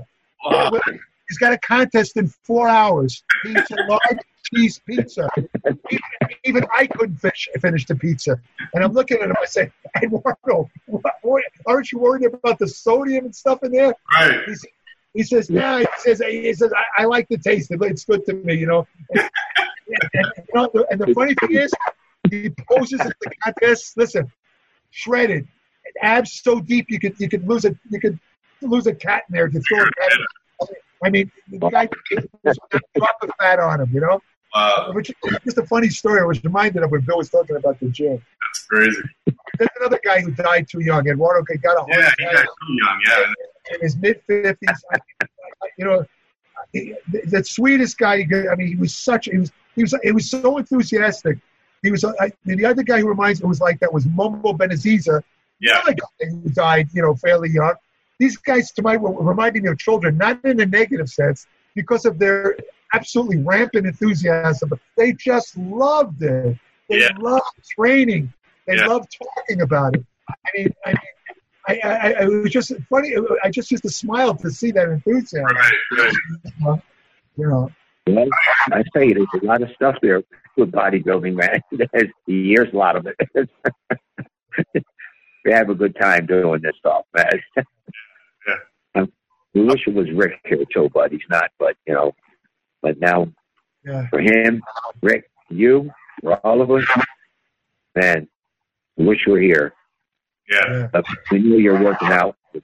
He's got a contest in four hours. He eats a large cheese pizza. Even, even I couldn't finish, finish the pizza. And I'm looking at him. I say, Eduardo, what, what, aren't you worried about the sodium and stuff in there? Right. He, he says, yeah. He says, he says I, I like the taste. It's good to me, you know. And, and, and, you know, and the funny thing is, he poses at the contest. Listen, shredded, abs so deep you could you could lose a you could lose a cat in there to throw a cat in. I mean, the guy was a drop of fat on him, you know. Wow. Which is just a funny story. I was reminded of when Bill was talking about the gym. That's crazy. There's another guy who died too young. Eduardo got a heart yeah, attack. he died too young. Yeah, in his mid fifties. You know, the, the sweetest guy. I mean, he was such. He was. He was. He was so enthusiastic. He was. I, the other guy who reminds me was like that was Mumbo Benaziza. Yeah. The other guy who died, you know, fairly young. These guys, to my, were reminding me of children, not in a negative sense, because of their absolutely rampant enthusiasm. But they just loved it. They yeah. loved training. They yeah. loved talking about it. I mean, I mean, I, I, I, it was just funny. I just used to smile to see that enthusiasm. Right, right. You know, Well, I tell you, there's a lot of stuff there with bodybuilding, man. There's years, a lot of it. We have a good time doing this stuff, man. Yeah. We wish it was Rick here too, but he's not. But you know, but now Yeah. for him, Rick, you, for all of us, man, we wish you were here. Yeah. Yeah. But we know you're working out with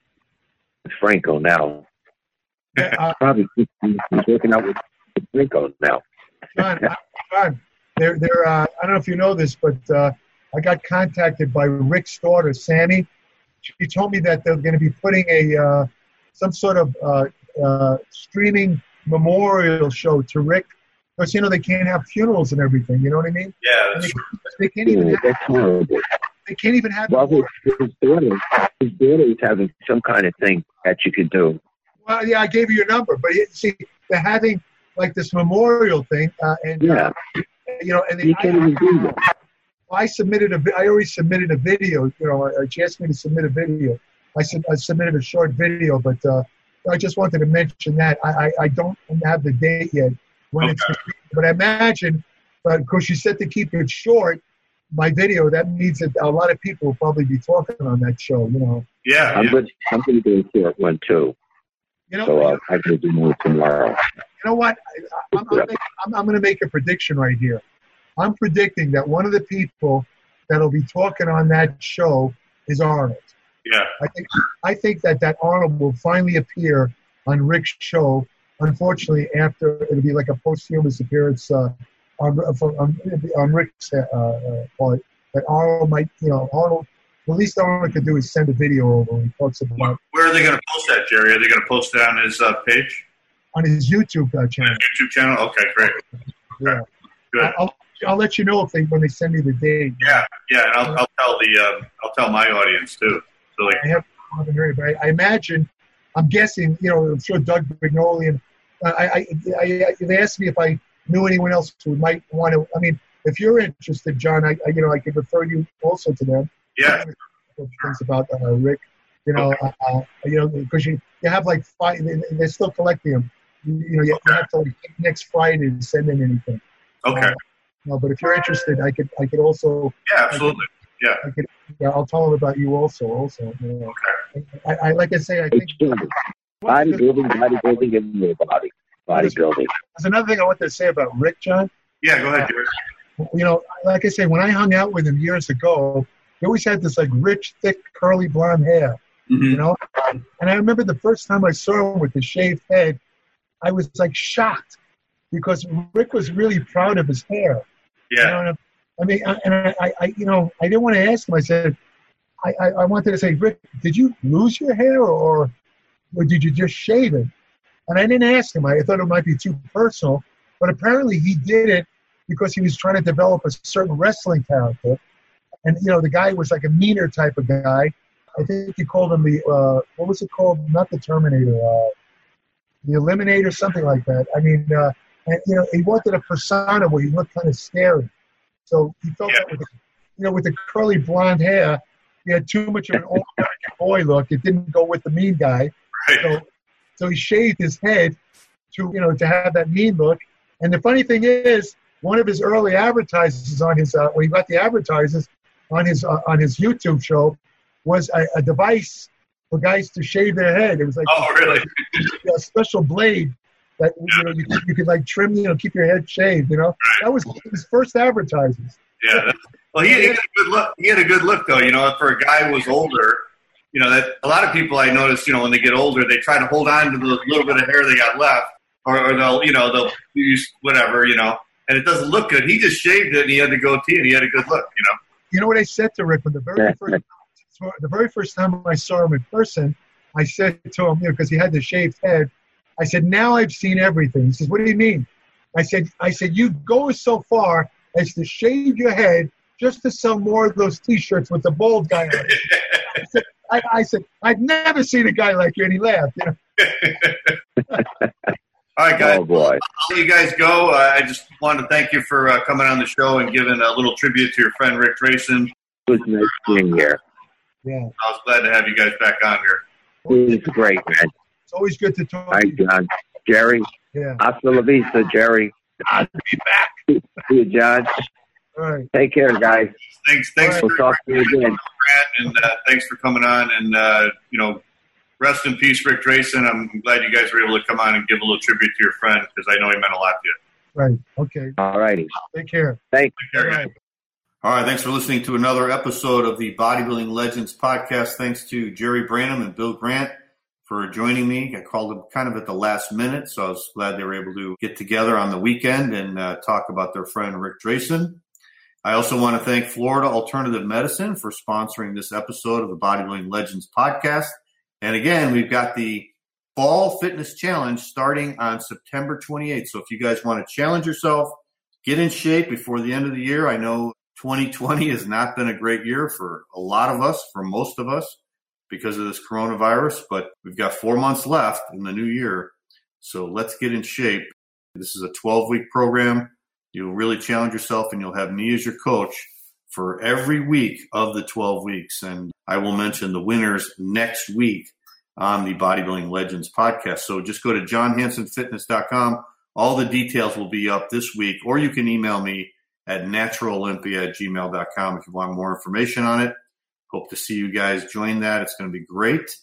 Franco now. Yeah, uh, Probably he's working out with Franco now. John, I- John, they're, they're, uh, I don't know if you know this, but uh, I got contacted by Rick's daughter, Sammy. She told me that they're going to be putting a uh, some sort of uh, uh, streaming memorial show to Rick. Because, you know, they can't have funerals and everything. You know what I mean? Yeah, And that's they, they can't even Ooh, have, that's horrible. they can't even have Well, his, his daughter, his daughter is having some kind of thing that you could do. Well, yeah, I gave you your number, but it, see, they're having like this memorial thing, uh, and Yeah, uh, you know, and they, you can't even do that. I submitted a, vi- I already submitted a video. You know, uh, she asked me to submit a video. I, sub, I submitted a short video, but uh, I just wanted to mention that I, I, I don't have the date yet when Okay. it's. But I imagine, but because you said to keep it short, my video that means that a lot of people will probably be talking on that show. You know, yeah. I'm yeah. going I'm going to do a short one too. you know. So uh, I'm going to do more tomorrow. You know what? I, I'm, I'm, I'm, I'm going to make a prediction right here. I'm predicting that one of the people that'll be talking on that show is Arnold. Yeah. I think I think that that Arnold will finally appear on Rick's show. Unfortunately, after it'll be like a posthumous appearance uh, on, on on Rick's uh, uh, part. That Arnold might, you know, Arnold. The least Arnold could do is send a video over when he talks about Where are they going to post that, Jerry? Are they going to post it on his uh, page? on his YouTube uh, channel. YouTube channel? Okay, great. Yeah. Good. I'll, I'll let you know if they when they send me the date. Yeah, yeah, and I'll, I'll tell the uh, I'll tell my audience too. So like, I have, I haven't heard, but I, I imagine, I'm guessing, you know, I'm sure Doug Brignoli and uh, I, I, I, I, they asked me if I knew anyone else who might want to. I mean, if you're interested, John, I, I you know, I could refer you also to them. yeah, Things about uh, Rick, you know, uh, uh, you know, because you you have like five, they, they're still collecting them. You, you know, you, you have to like, next Friday to send in anything. okay, Uh, no, but if you're interested, I could, I could also. yeah, absolutely, yeah, I could, yeah, I'll tell them about you also. Also, you know. I, I like I say, I think It's true. Bodybuilding, bodybuilding, and more body. Bodybuilding. there's another thing I wanted to say about Rick, John. yeah. Go ahead, Jerry. You know, like I say, when I hung out with him years ago, he always had this like rich, thick, curly blonde hair. Mm-hmm. You know, and I remember the first time I saw him with the shaved head, I was like shocked because Rick was really proud of his hair. Yeah, You know, I mean, I, and I, I, I, you know, I didn't want to ask him. I said, I, I, I wanted to say, Rick, did you lose your hair or, or did you just shave it? And I didn't ask him. I thought it might be too personal, but apparently he did it because he was trying to develop a certain wrestling character. And, you know, the guy was like a meaner type of guy. I think he called him the, uh, what was it called? Not the Terminator, uh, the Eliminator, something like that. I mean, uh, and, you know, he wanted a persona where he looked kind of scary. So he felt Yeah. that with the, you know, with the curly blonde hair, he had too much of an old American boy look. It didn't go with the mean guy. right. So, so he shaved his head to, you know, to have that mean look. And the funny thing is, one of his early advertisements on his, uh, when he got the advertisements on his uh, on his YouTube show, was a, a device for guys to shave their head. It was like Oh, really? a special blade that you know you, you could like trim, you know, keep your head shaved. You know, that was his first advertisements. Yeah. That's, well, he, he had a good look. He had a good look, though. You know, for a guy who was older, you know, that a lot of people I notice, you know, when they get older, they try to hold on to the little bit of hair they got left, or, or they'll, you know, they'll use whatever, you know, and it doesn't look good. He just shaved it, and he had the goatee, and he had a good look, you know. You know what I said to Rick when the very first the very first time I saw him in person, I said to him, you know, because he had the shaved head, I said, "Now I've seen everything." He says, "What do you mean?" I said, "I said you go so far as to shave your head just to sell more of those T-shirts with the bald guy on it." I said, I, I said, "I've never seen a guy like you," and he laughed. You know? All right, guys. Oh, boy. I'll let you guys go. Uh, I just wanted to thank you for uh, coming on the show and giving a little tribute to your friend Rick Drayson. It was nice being here. Yeah, I was glad to have you guys back on here. It was great, man. it's always good to talk. Hi, to you. John. Jerry. Yeah. Hasta la vista, Jerry. I'll be back. See you, John. All right. Take care, guys. Thanks, thanks. All We'll talk to you again. Grant, and uh, thanks for coming on. And uh, you know, rest in peace, Rick Drayson. I'm glad you guys were able to come on and give a little tribute to your friend because I know he meant a lot to you. Right. Okay. All righty. Take care. Thanks. Take care, All guys. right. All right, thanks for listening to another episode of the Bodybuilding Legends podcast. Thanks to Jerry Branham and Bill Grant for joining me. I called them kind of at the last minute, so I was glad they were able to get together on the weekend and uh, talk about their friend Rick Drayson. I also want to thank Florida Alternative Medicine for sponsoring this episode of the Bodybuilding Legends podcast. And again, we've got the Fall Fitness Challenge starting on September twenty-eighth. So if you guys want to challenge yourself, get in shape before the end of the year. I know twenty twenty has not been a great year for a lot of us, for most of us, because of this coronavirus, but we've got four months left in the new year. So let's get in shape. This is a twelve-week program. You'll really challenge yourself, and you'll have me as your coach for every week of the twelve weeks. And I will mention the winners next week on the Bodybuilding Legends podcast. So just go to john hansen fitness dot com. All the details will be up this week, or you can email me at natural olympia at gmail dot com if you want more information on it. Hope to see you guys join that. It's going to be great.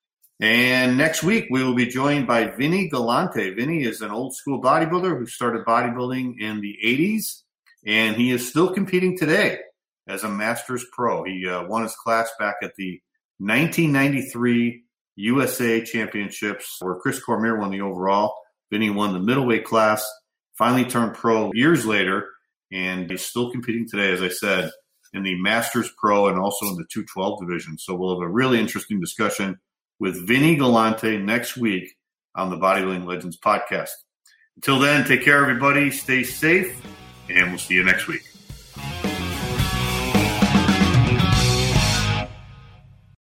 And next week, we will be joined by Vinny Galante. Vinny is an old school bodybuilder who started bodybuilding in the eighties, and he is still competing today as a Masters Pro. He uh, won his class back at the nineteen ninety-three U S A Championships, where Chris Cormier won the overall. Vinny won the middleweight class, finally turned pro years later, and he's still competing today, as I said, in the Masters Pro and also in the two twelve division. So we'll have a really interesting discussion with Vinny Galante next week on the Bodybuilding Legends podcast. Until then, take care, everybody. Stay safe, and we'll see you next week.